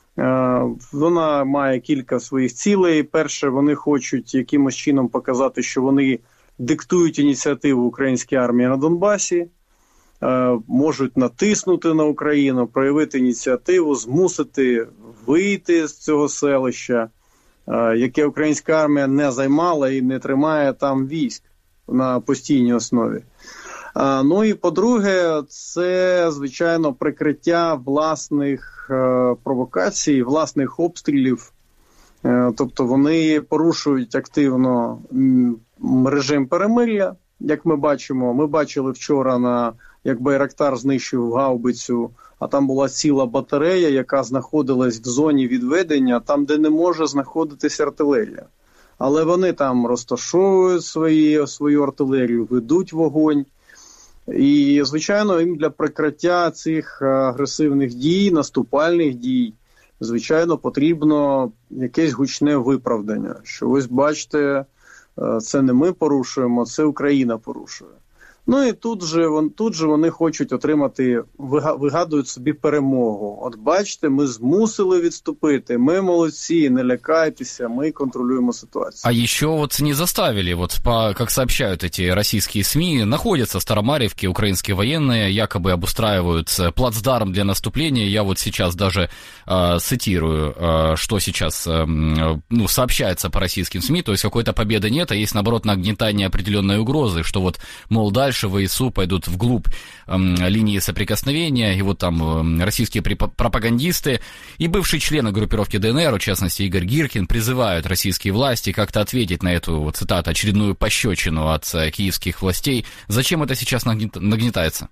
Вона має кілька своїх цілей. Перше, вони хочуть якимось чином показати, що вони диктують ініціативу українській армії на Донбасі, можуть натиснути на Україну, проявити ініціативу, змусити вийти з цього селища, яке українська армія не займала і не тримає там військ на постійній основі. Ну і по-друге, це, звичайно, прикриття власних провокацій, власних обстрілів. Тобто вони порушують активно режим перемир'я, як ми бачимо. Ми бачили вчора, як Байрактар знищив гаубицю, а там була ціла батарея, яка знаходилась в зоні відведення, там, де не може знаходитись артилерія. Але вони там розташовують свою артилерію, ведуть вогонь. І, звичайно, їм для прикриття цих агресивних дій, наступальних дій, звичайно, потрібно якесь гучне виправдання. Що ось бачите, це не ми порушуємо, це Україна порушує. Ну і тут же вони хочуть отримати, вигадують собі перемогу. От бачите, ми змусили відступити, ми молодці, не лякайтеся, мы контролируем ситуацию. А еще вот не заставили, вот как сообщают эти российские СМИ, находятся в Старомарьевке украинские военные, якобы обустраивают плацдарм для наступления. Я вот сейчас даже цитирую, что сейчас сообщается по российским СМИ, то есть какой-то победы нет, а есть, наоборот, нагнетание определенной угрозы, что вот, мол, дальше ВСУ пойдут вглубь линии соприкосновения, и вот там российские пропагандисты и бывшие члены группировки ДНР, в частности Игорь Гиркин, призывают российские власти как-то ответить на эту, вот, цитату, очередную пощечину от киевских властей. Зачем это сейчас нагнетается?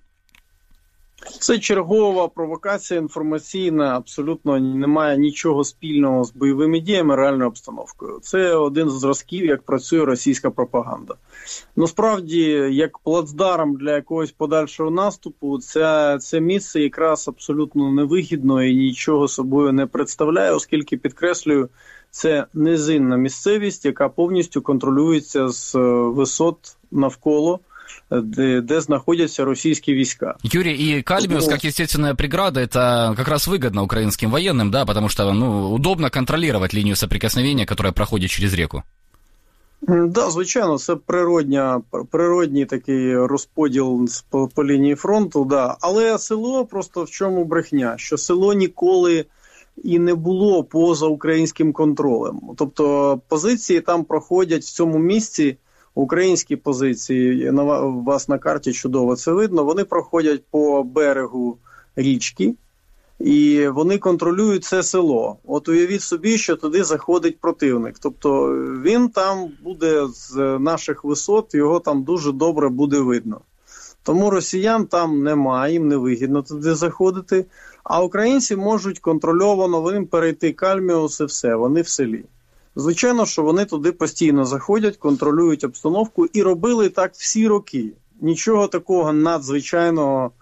Це чергова провокація інформаційна, абсолютно не має нічого спільного з бойовими діями, реальною обстановкою. Це один з зразків, як працює російська пропаганда. Насправді, як плацдарм для якогось подальшого наступу, це місце якраз абсолютно невигідно і нічого собою не представляє, оскільки, підкреслюю, це низинна місцевість, яка повністю контролюється з висот навколо, где находятся российские войска. Юрий, и Кальмиус, как естественная преграда, это как раз выгодно украинским военным, да, потому что, удобно контролировать линию соприкосновения, которая проходит через реку. Да, звичайно, це природній такий розподіл по лінії фронту, да. Але село просто в чому брехня, що село ніколи і не було поза українським контролем. Тобто позиції там проходять в цьому місці, українські позиції, у вас на карті чудово це видно, вони проходять по берегу річки і вони контролюють це село. От уявіть собі, що туди заходить противник. Тобто він там буде з наших висот, його там дуже добре буде видно. Тому росіян там немає, їм не вигідно туди заходити, а українці можуть контрольовано їм перейти Кальміус і все, вони в селі. Звичайно, що вони туди постійно заходять, контролюють обстановку і робили так всі роки. Нічого такого надзвичайного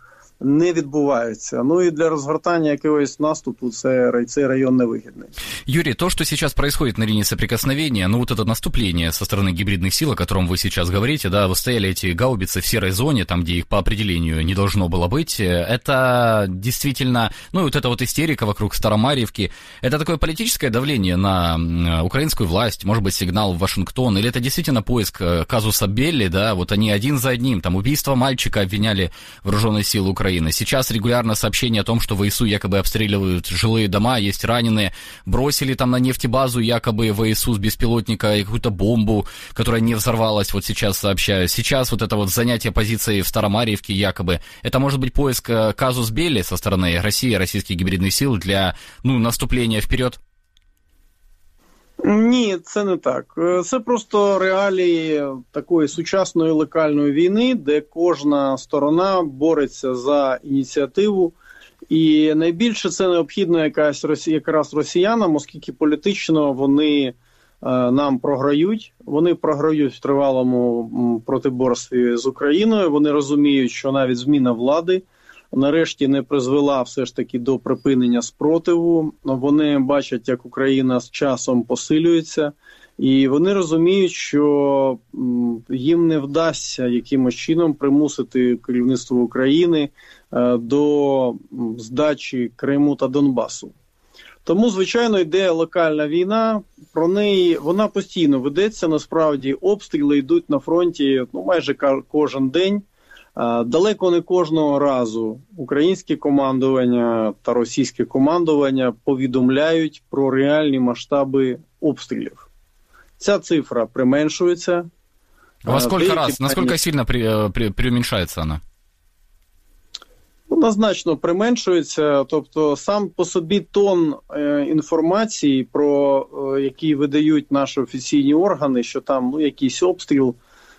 не відбуваються. Ну и для разгортания якогось наступу цей район невыгодный. Юрий, то, что сейчас происходит на линии соприкосновения, ну вот это наступление со стороны гибридных сил, о котором вы сейчас говорите, да, вы стояли эти гаубицы в серой зоне, там, где их по определению не должно было быть, это действительно, ну и вот эта вот истерика вокруг Старомарьевки, это такое политическое давление на украинскую власть, может быть, сигнал в Вашингтон, или это действительно поиск казуса Белли, да, вот они один за одним, там, убийство мальчика обвиняли вооруженные силы Украины. Сейчас регулярно сообщения о том, что ВСУ якобы обстреливают жилые дома, есть раненые, бросили там на нефтебазу якобы ВСУ с беспилотника какую-то бомбу, которая не взорвалась, вот сейчас сообщаю. Сейчас вот это вот занятие позиции в Старомарьевке якобы, это может быть поиск казус Белли со стороны России, российских гибридных сил для, ну, наступления вперед? Ні, це не так. Це просто реалії такої сучасної локальної війни, де кожна сторона бореться за ініціативу. І найбільше це необхідно якраз росіянам, оскільки політично вони нам програють. Вони програють в тривалому протиборстві з Україною. Вони розуміють, що навіть зміна влади нарешті не призвела все ж таки до припинення спротиву. Вони бачать, як Україна з часом посилюється, і вони розуміють, що їм не вдасться якимось чином примусити керівництво України до здачі Криму та Донбасу. Тому, звичайно, йде локальна війна, про неї вона постійно ведеться, насправді обстріли йдуть на фронті майже кожен день. Далеко не кожного разу українське командування та російське командування повідомляють про реальні масштаби обстрілів. Ця цифра применшується. Во сколько раз, насколько сильно преуменьшается она? Однозначно применшується, тобто сам по собі тон інформації, про який видають наші офіційні органи, що там якийсь обстріл,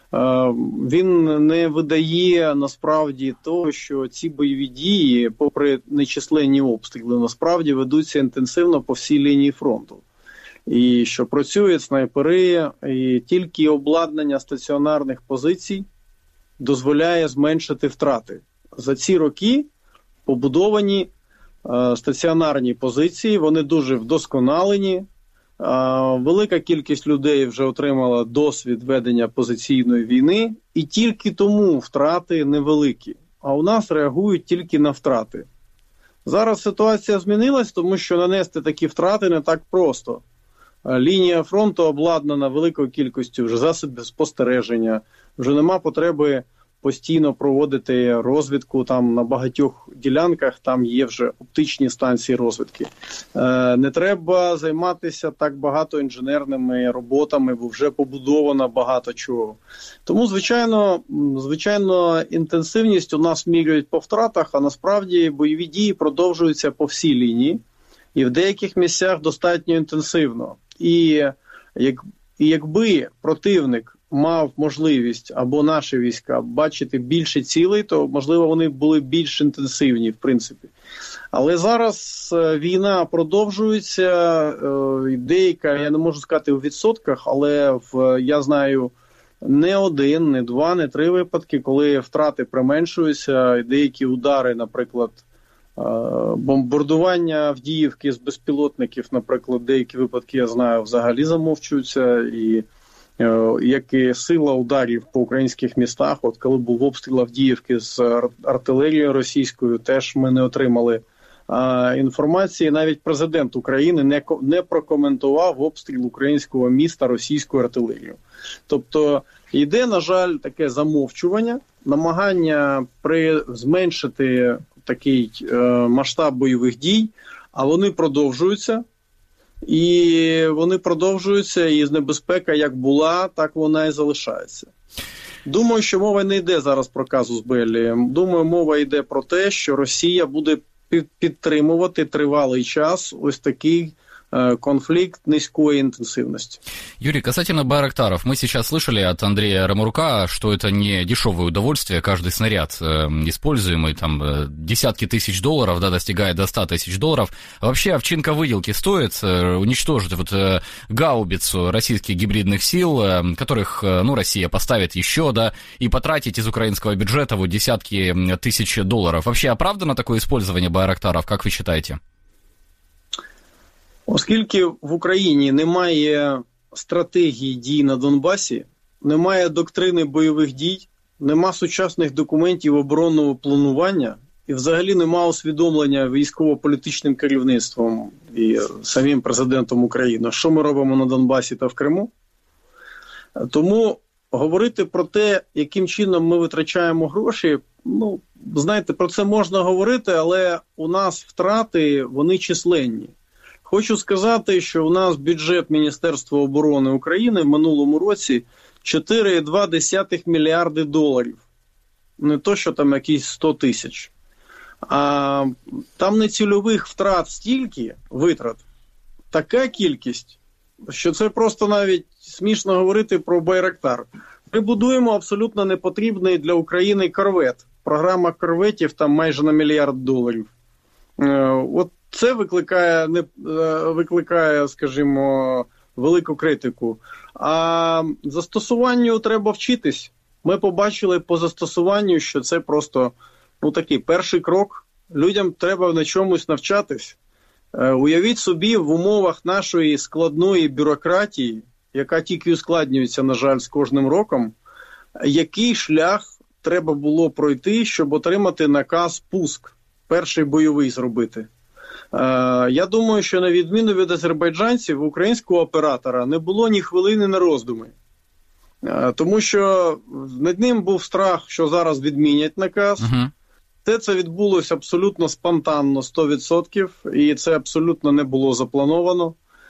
він не видає насправді того, що ці бойові дії, попри нечисленні обстріли, насправді ведуться інтенсивно по всій лінії фронту. І що працюють снайпери, і тільки обладнання стаціонарних позицій дозволяє зменшити втрати. За ці роки побудовані стаціонарні позиції, вони дуже вдосконалені. Велика кількість людей вже отримала досвід ведення позиційної війни, і тільки тому втрати невеликі. А у нас реагують тільки на втрати. Зараз ситуація змінилась, тому що нанести такі втрати не так просто. Лінія фронту обладнана великою кількістю вже засобів спостереження, вже нема потреби постійно проводити розвідку, там на багатьох ділянках там є вже оптичні станції розвідки. Не треба займатися так багато інженерними роботами, бо вже побудовано багато чого. Тому, звичайно, інтенсивність у нас міряють по втратах, а насправді бойові дії продовжуються по всій лінії і в деяких місцях достатньо інтенсивно. І якби противник мав можливість або наші війська бачити більше цілей, то, можливо, вони були більш інтенсивні, в принципі. Але зараз війна продовжується, деяка, я не можу сказати у відсотках, але я знаю не один, не два, не три випадки, коли втрати применшуються, деякі удари, наприклад, бомбардування Авдіївки з безпілотників, наприклад, деякі випадки, я знаю, взагалі замовчуються, і як і сила ударів по українських містах, от коли був обстріл Авдіївки з артилерією російською, теж ми не отримали інформації. Навіть президент України не прокоментував обстріл українського міста російською артилерією. Тобто йде, на жаль, таке замовчування, намагання зменшити такий масштаб бойових дій, а вони продовжуються. І вони продовжуються, і небезпека як була, так вона і залишається. Думаю, що мова не йде зараз про казус Беллі. Думаю, мова йде про те, що Росія буде підтримувати тривалий час ось такий конфликт низкой интенсивности. Юрий, касательно байрактаров, мы сейчас слышали от Андрея Ромарука, что это не дешевое удовольствие, каждый снаряд используемый, там, десятки тысяч долларов, да, достигает до 100 тысяч долларов. А вообще овчинка выделки стоит уничтожить вот гаубицу российских гибридных сил, которых, Россия поставит еще, да, и потратить из украинского бюджета вот десятки тысяч долларов. Вообще оправдано такое использование байрактаров, как вы считаете? Оскільки в Україні немає стратегії дій на Донбасі, немає доктрини бойових дій, нема сучасних документів оборонного планування і взагалі нема усвідомлення військово-політичним керівництвом і самим президентом України, що ми робимо на Донбасі та в Криму. Тому говорити про те, яким чином ми витрачаємо гроші, знаєте, про це можна говорити, але у нас втрати, вони численні. Хочу сказати, що у нас бюджет Міністерства оборони України в минулому році 4,2 мільярди доларів. Не то, що там якісь 100 тисяч. А там нецільових втрат стільки, витрат, така кількість, що це просто навіть смішно говорити про Байрактар. Ми будуємо абсолютно непотрібний для України корвет. Програма корветів там майже на $1 мільярд. От це викликає, скажімо, велику критику. А застосуванню треба вчитись. Ми побачили по застосуванню, що це просто такий перший крок. Людям треба на чомусь навчатись. Уявіть собі, в умовах нашої складної бюрократії, яка тільки ускладнюється, на жаль, з кожним роком, який шлях треба було пройти, щоб отримати наказ пуск, перший бойовий зробити. Я думаю, що на відміну від азербайджанців, у українського оператора не було ні хвилини на роздуми. Тому що над ним був страх, що зараз відмінять наказ. Це відбулося абсолютно спонтанно, 100%, і це абсолютно не було заплановано.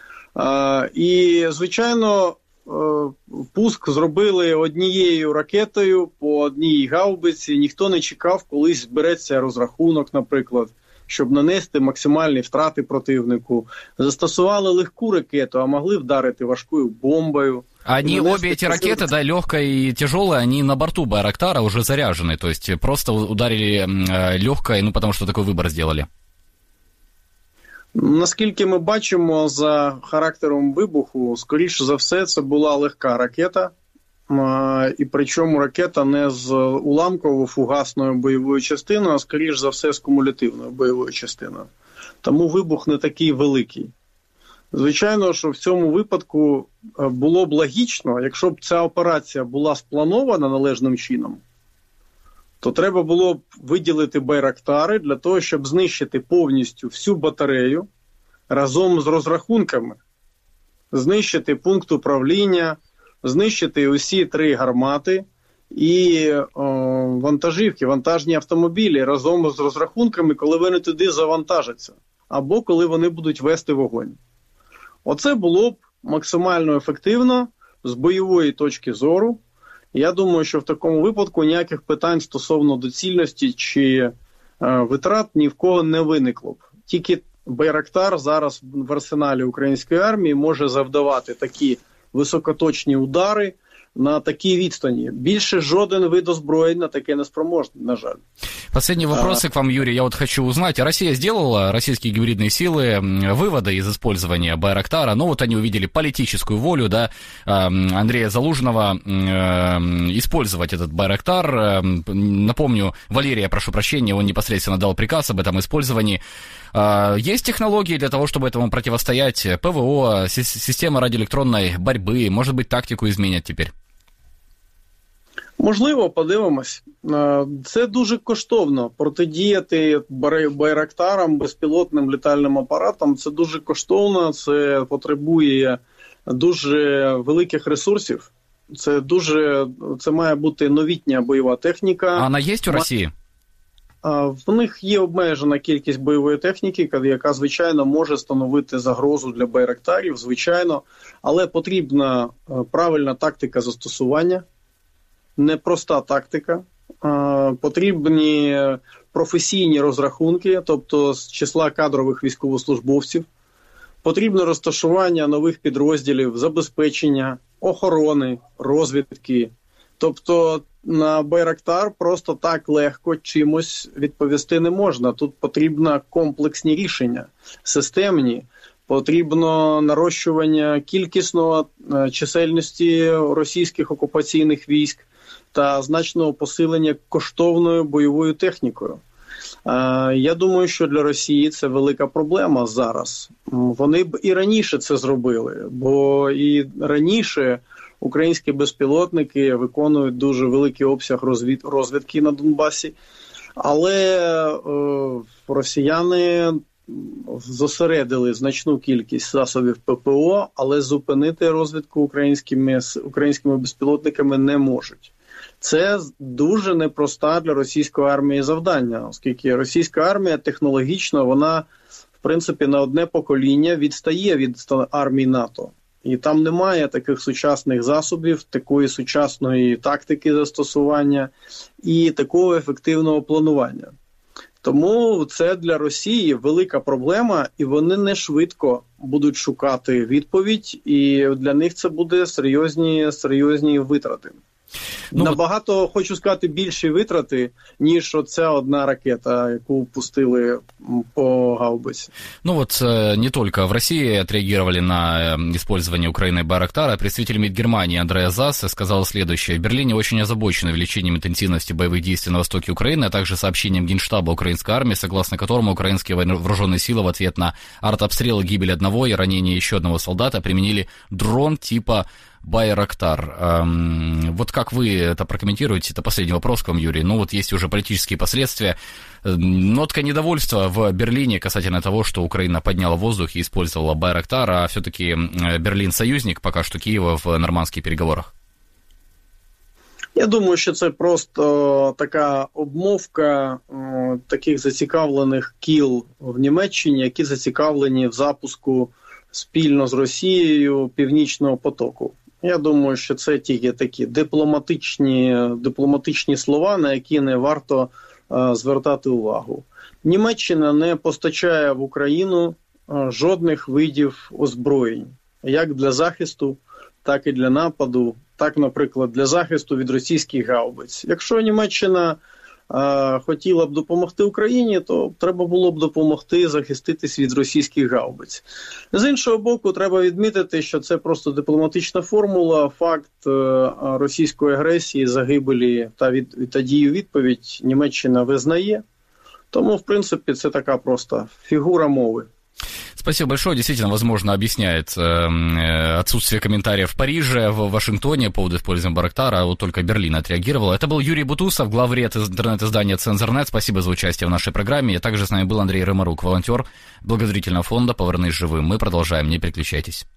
І, звичайно, пуск зробили однією ракетою по одній гаубиці. Ніхто не чекав, коли збереться розрахунок, наприклад, щоб нанести максимальні втрати противнику. Застосували легку ракету, а могли вдарити важкою бомбою. Они обе эти ракеты, да, легкая и тяжелая, они на борту Байрактара уже заряжены, то есть просто ударили легкой, потому что такой выбор сделали. Наскільки ми бачимо за характером вибуху, скоріше за все, це була легка ракета, і причому ракета не з уламково-фугасною бойовою частиною, а скоріше за все з кумулятивною бойовою частиною. Тому вибух не такий великий. Звичайно, що в цьому випадку було б логічно, якщо б ця операція була спланована належним чином, то треба було б виділити байрактари для того, щоб знищити повністю всю батарею разом з розрахунками, знищити пункт управління, знищити усі 3 гармати і вантажівки, вантажні автомобілі разом з розрахунками, коли вони туди завантажаться, або коли вони будуть вести вогонь. Оце було б максимально ефективно з бойової точки зору. Я думаю, що в такому випадку ніяких питань стосовно доцільності чи витрат ні в кого не виникло б. Тільки Байрактар зараз в арсеналі української армії може завдавати такі високоточні удари на такій відстані. Більше жоден вид озброєнь на таке не спроможний, на жаль. Последний вопрос к вам, Юрий. Я вот хочу узнать, Россия сделала, российские гибридные силы, выводы из использования Байрактара, но вот они увидели политическую волю, да, Андрея Залужного использовать этот Байрактар. Напомню, Валерия, прошу прощения, он непосредственно дал приказ об этом использовании. Есть технологии для того, чтобы этому противостоять? ПВО, система радиоэлектронной борьбы, может быть, тактику изменят теперь? Можливо, подивимось. Це дуже коштовно. Протидіяти байрактарам, безпілотним літальним апаратам, це дуже коштовно, це потребує дуже великих ресурсів. Це має бути новітня бойова техніка. А вона є у Росії? В них є обмежена кількість бойової техніки, яка, звичайно, може становити загрозу для байрактарів, звичайно, але потрібна правильна тактика застосування, непроста тактика, потрібні професійні розрахунки, тобто з числа кадрових військовослужбовців, Потрібно розташування нових підрозділів, забезпечення, охорони, розвідки. Тобто на Байрактар просто так легко чимось відповісти не можна. Тут потрібно комплексні рішення, системні. Потрібно нарощування кількісного чисельності російських окупаційних військ та значного посилення коштовною бойовою технікою. Я думаю, що для Росії це велика проблема зараз. Вони б і раніше це зробили, бо і раніше українські безпілотники виконують дуже великий обсяг розвідки на Донбасі, але росіяни зосередили значну кількість засобів ППО, але зупинити розвідку українськими безпілотниками не можуть. Це дуже непроста для російської армії завдання, оскільки російська армія технологічно, вона, в принципі, на одне покоління відстає від армії НАТО. І там немає таких сучасних засобів, такої сучасної тактики застосування і такого ефективного планування. Тому це для Росії велика проблема, і вони не швидко будуть шукати відповідь, і для них це буде серйозні витрати. Набагато, хочу сказати, більші витрати, ніж оця одна ракета, яку пустили по гаубиці. Не только в России отреагировали на использование Украины Байрактара. Представитель МИД Германии Андреас Зассе сказал следующее. В Берлине очень озабочены увеличением интенсивности боевых действий на востоке Украины, а также сообщением Генштаба украинской армии, согласно которому украинские вооруженные силы в ответ на артобстрел и гибель одного и ранение еще одного солдата применили дрон типа Байрактар. Вот как вы это прокомментируете? Это последний вопрос к вам, Юрий. Есть уже политические последствия. Нотка недовольства в Берлине касательно того, что Украина подняла воздух и использовала Байрактар, а все-таки Берлин союзник пока что Киева в нормандских переговорах. Я думаю, що це просто така обмовка таких зацікавлених кіл в Німеччині, які зацікавлені в запуску спільно з Росією Північного потоку. Я думаю, що це тільки такі дипломатичні слова, на які не варто звертати увагу. Німеччина не постачає в Україну жодних видів озброєнь, як для захисту, так і для нападу, так, наприклад, для захисту від російських гаубиць. Якщо Німеччина хотіла б допомогти Україні, то треба було б допомогти захиститись від російських гаубиць. З іншого боку, треба відмітити, що це просто дипломатична формула, факт російської агресії, загибелі та дію відповідь Німеччина визнає. Тому, в принципі, це така просто фігура мови. Спасибо большое. Действительно, возможно, объясняет отсутствие комментариев в Париже, в Вашингтоне по поводу использования Байрактара, вот только Берлин отреагировал. Это был Юрий Бутусов, главред интернет-издания «Цензорнет». Спасибо за участие в нашей программе. И также с нами был Андрей Рымарук, волонтер благотворительного фонда «Повернись живым». Мы продолжаем, не переключайтесь.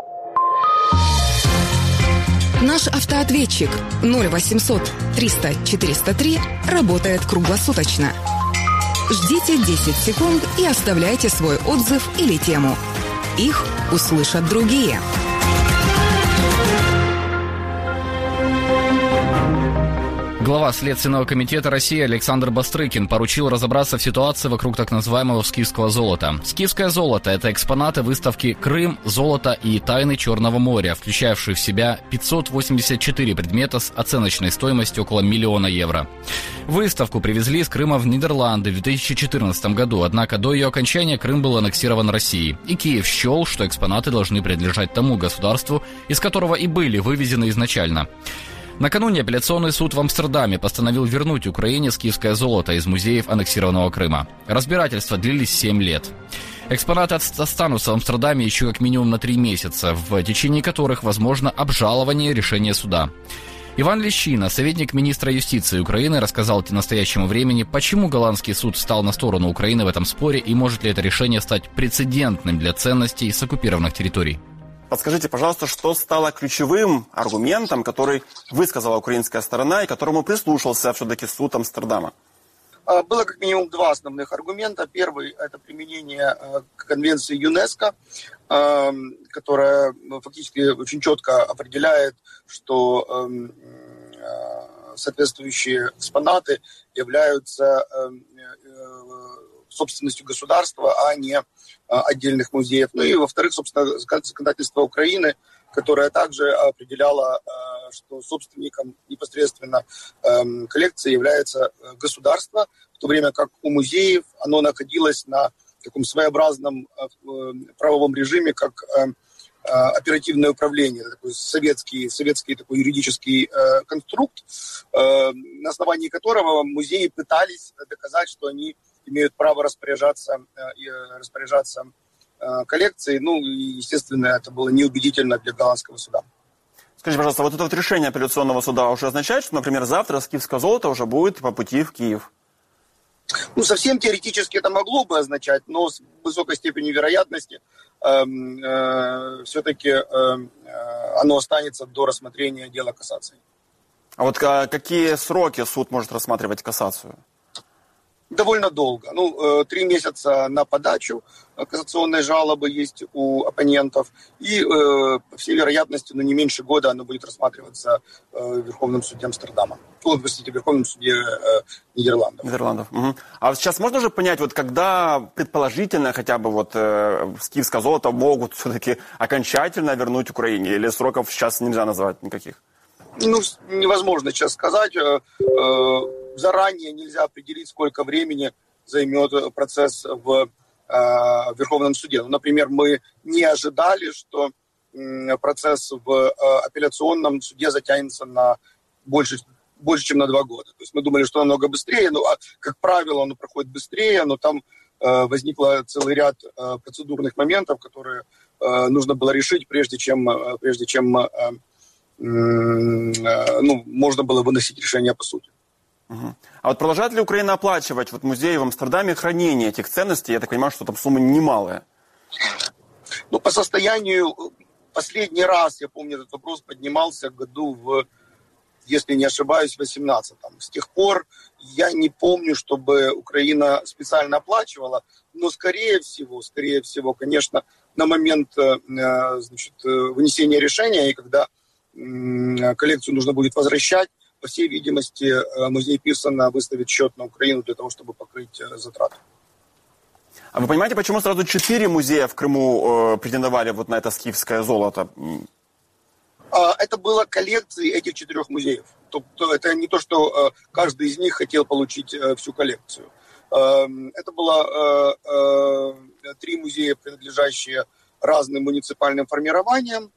Наш автоответчик 0800 300 403 работает круглосуточно. Ждите 10 секунд и оставляйте свой отзыв или тему. Их услышат другие. Глава Следственного комитета России Александр Бастрыкин поручил разобраться в ситуации вокруг так называемого скифского золота. Скифское золото – это экспонаты выставки «Крым, золото и тайны Черного моря», включавшие в себя 584 предмета с оценочной стоимостью около 1 000 000 евро. Выставку привезли из Крыма в Нидерланды в 2014 году, однако до ее окончания Крым был аннексирован Россией, и Киев счел, что экспонаты должны принадлежать тому государству, из которого и были вывезены изначально. Накануне апелляционный суд в Амстердаме постановил вернуть Украине скифское золото из музеев аннексированного Крыма. Разбирательства длились 7 лет. Экспонаты останутся в Амстердаме еще как минимум на 3 месяца, в течение которых возможно обжалование решения суда. Иван Лещина, советник министра юстиции Украины, рассказал к настоящему времени, почему голландский суд встал на сторону Украины в этом споре и может ли это решение стать прецедентным для ценностей с оккупированных территорий. Подскажите, пожалуйста, что стало ключевым аргументом, который высказала украинская сторона и к которому прислушался все-таки суд Амстердама? Было как минимум 2 основных аргумента. Первый – это применение конвенции ЮНЕСКО, которая фактически очень четко определяет, что соответствующие экспонаты являются собственностью государства, а не отдельных музеев. Ну и, во-вторых, собственно, законодательство Украины, которое также определяло, что собственником непосредственно коллекции является государство, в то время как у музеев оно находилось на таком своеобразном правовом режиме, как оперативное управление, такой советский такой юридический конструкт, на основании которого музеи пытались доказать, что они имеют право распоряжаться коллекцией. Ну, и, естественно, это было неубедительно для голландского суда. Скажите, пожалуйста, вот это вот решение апелляционного суда уже означает, что, например, завтра скифское золото уже будет по пути в Киев? Ну, совсем теоретически это могло бы означать, но с высокой степенью вероятности все-таки оно останется до рассмотрения дела кассации. А вот какие сроки суд может рассматривать кассацию? Довольно долго. 3 месяца на подачу кассационной жалобы есть у оппонентов. И, по всей вероятности, не меньше года оно будет рассматриваться в Верховном суде Амстердама. В Верховном суде Нидерландов. Угу. А сейчас можно уже понять, вот когда предположительно хотя бы вот скифское золото могут все-таки окончательно вернуть Украине? Или сроков сейчас нельзя назвать никаких? Невозможно сейчас сказать. Заранее нельзя определить, сколько времени займет процесс в Верховном суде. Например, мы не ожидали, что процесс в апелляционном суде затянется на больше, чем на 2 года. То есть мы думали, что намного быстрее, как правило, оно проходит быстрее, но там возникло целый ряд процедурных моментов, которые нужно было решить, прежде чем можно было выносить решение по сути. Угу. А вот продолжает ли Украина оплачивать вот музеи в Амстердаме хранение этих ценностей? Я так понимаю, что там сумма немалая. По состоянию, последний раз, я помню, этот вопрос поднимался году если не ошибаюсь, в 2018. С тех пор я не помню, чтобы Украина специально оплачивала, но скорее всего, конечно, на момент вынесения решения, и когда коллекцию нужно будет возвращать, по всей видимости, музей Пирсона выставит счет на Украину для того, чтобы покрыть затраты. А вы понимаете, почему сразу 4 музея в Крыму претендовали вот на это скифское золото? Это было коллекции этих 4 музеев. Это не то, что каждый из них хотел получить всю коллекцию. Это было 3 музея, принадлежащие разным муниципальным формированиям.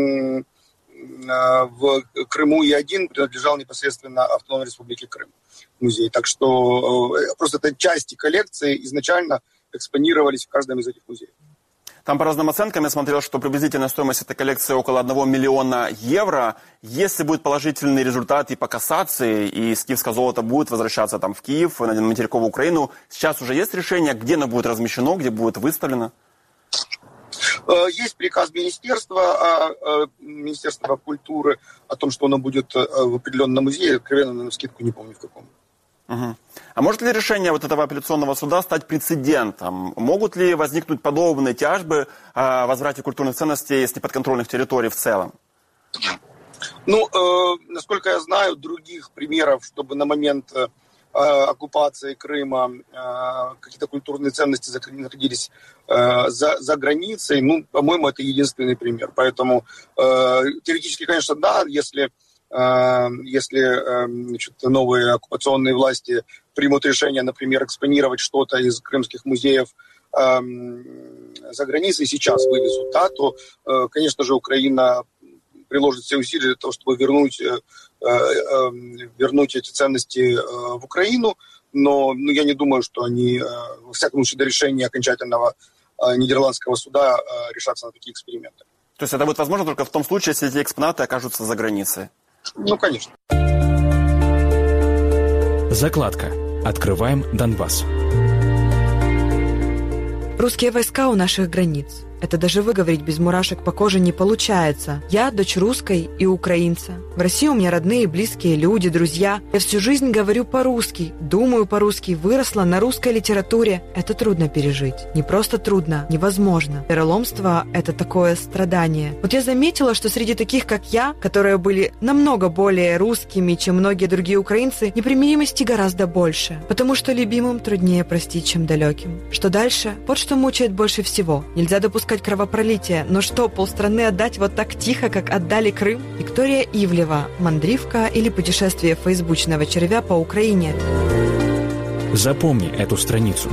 В Крыму и один принадлежал непосредственно Автономной Республике Крым музей. Так что просто это части коллекции изначально экспонировались в каждом из этих музеев. Там по разным оценкам я смотрел, что приблизительная стоимость этой коллекции около 1 миллиона евро. Если будет положительный результат и по кассации, и скифское золото будет возвращаться там в Киев, на материковую Украину, сейчас уже есть решение, где оно будет размещено, где будет выставлено? Есть приказ Министерства культуры о том, что оно будет в определенном музее, откровенно, на скидку не помню в каком. Угу. А может ли решение вот этого апелляционного суда стать прецедентом? Могут ли возникнуть подобные тяжбы о возврате культурных ценностей с неподконтрольных территорий в целом? Насколько я знаю, других примеров, чтобы на момент оккупации Крыма какие-то культурные ценности находились за границей, по-моему, это единственный пример. Поэтому теоретически, конечно, да, если новые оккупационные власти примут решение, например, экспонировать что-то из крымских музеев за границей, сейчас вывезут, то, конечно же, Украина приложит все усилия для того, чтобы вернуть эти ценности в Украину, но я не думаю, что они, во всяком случае, до решения окончательного нидерландского суда решатся на такие эксперименты. То есть это будет возможно только в том случае, если эти экспонаты окажутся за границей? Конечно. Закладка. Открываем Донбасс. Русские войска у наших границ. Это даже выговорить без мурашек по коже не получается. Я дочь русской и украинца. В России у меня родные и близкие люди, друзья. Я всю жизнь говорю по-русски, думаю по-русски, выросла на русской литературе. Это трудно пережить. Не просто трудно, невозможно. Вероломство – это такое страдание. Вот я заметила, что среди таких, как я, которые были намного более русскими, чем многие другие украинцы, непримиримости гораздо больше. Потому что любимым труднее простить, чем далеким. Что дальше? Вот что мучает больше всего. Нельзя допускать кровопролития, но что, полстраны отдать вот так тихо, как отдали Крым? Виктория Ивлева, мандрівка или путешествие фейсбучного червя по Украине. Запомни эту страницу.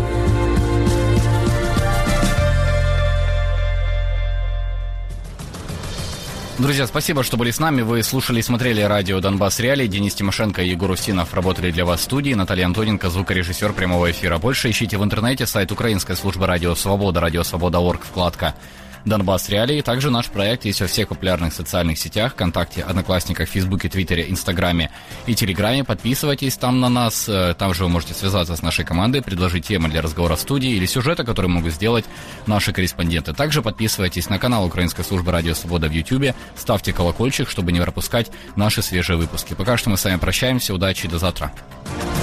Друзья, спасибо, что были с нами. Вы слушали и смотрели радио «Донбасс Реалии». Денис Тимошенко и Егор Устинов работали для вас в студии. Наталья Антоненко, звукорежиссер прямого эфира. Больше ищите в интернете сайт украинской службы «Радио Свобода», радиосвобода.орг, вкладка «Донбасс Реалии». Также наш проект есть во всех популярных социальных сетях: ВКонтакте, Одноклассниках, Фейсбуке, Твиттере, Инстаграме и Телеграме. Подписывайтесь там на нас. Там же вы можете связаться с нашей командой, предложить темы для разговора в студии или сюжеты, которые могут сделать наши корреспонденты. Также подписывайтесь на канал Украинской службы «Радио Свобода» в Ютьюбе. Ставьте колокольчик, чтобы не пропускать наши свежие выпуски. Пока что мы с вами прощаемся. Удачи и до завтра.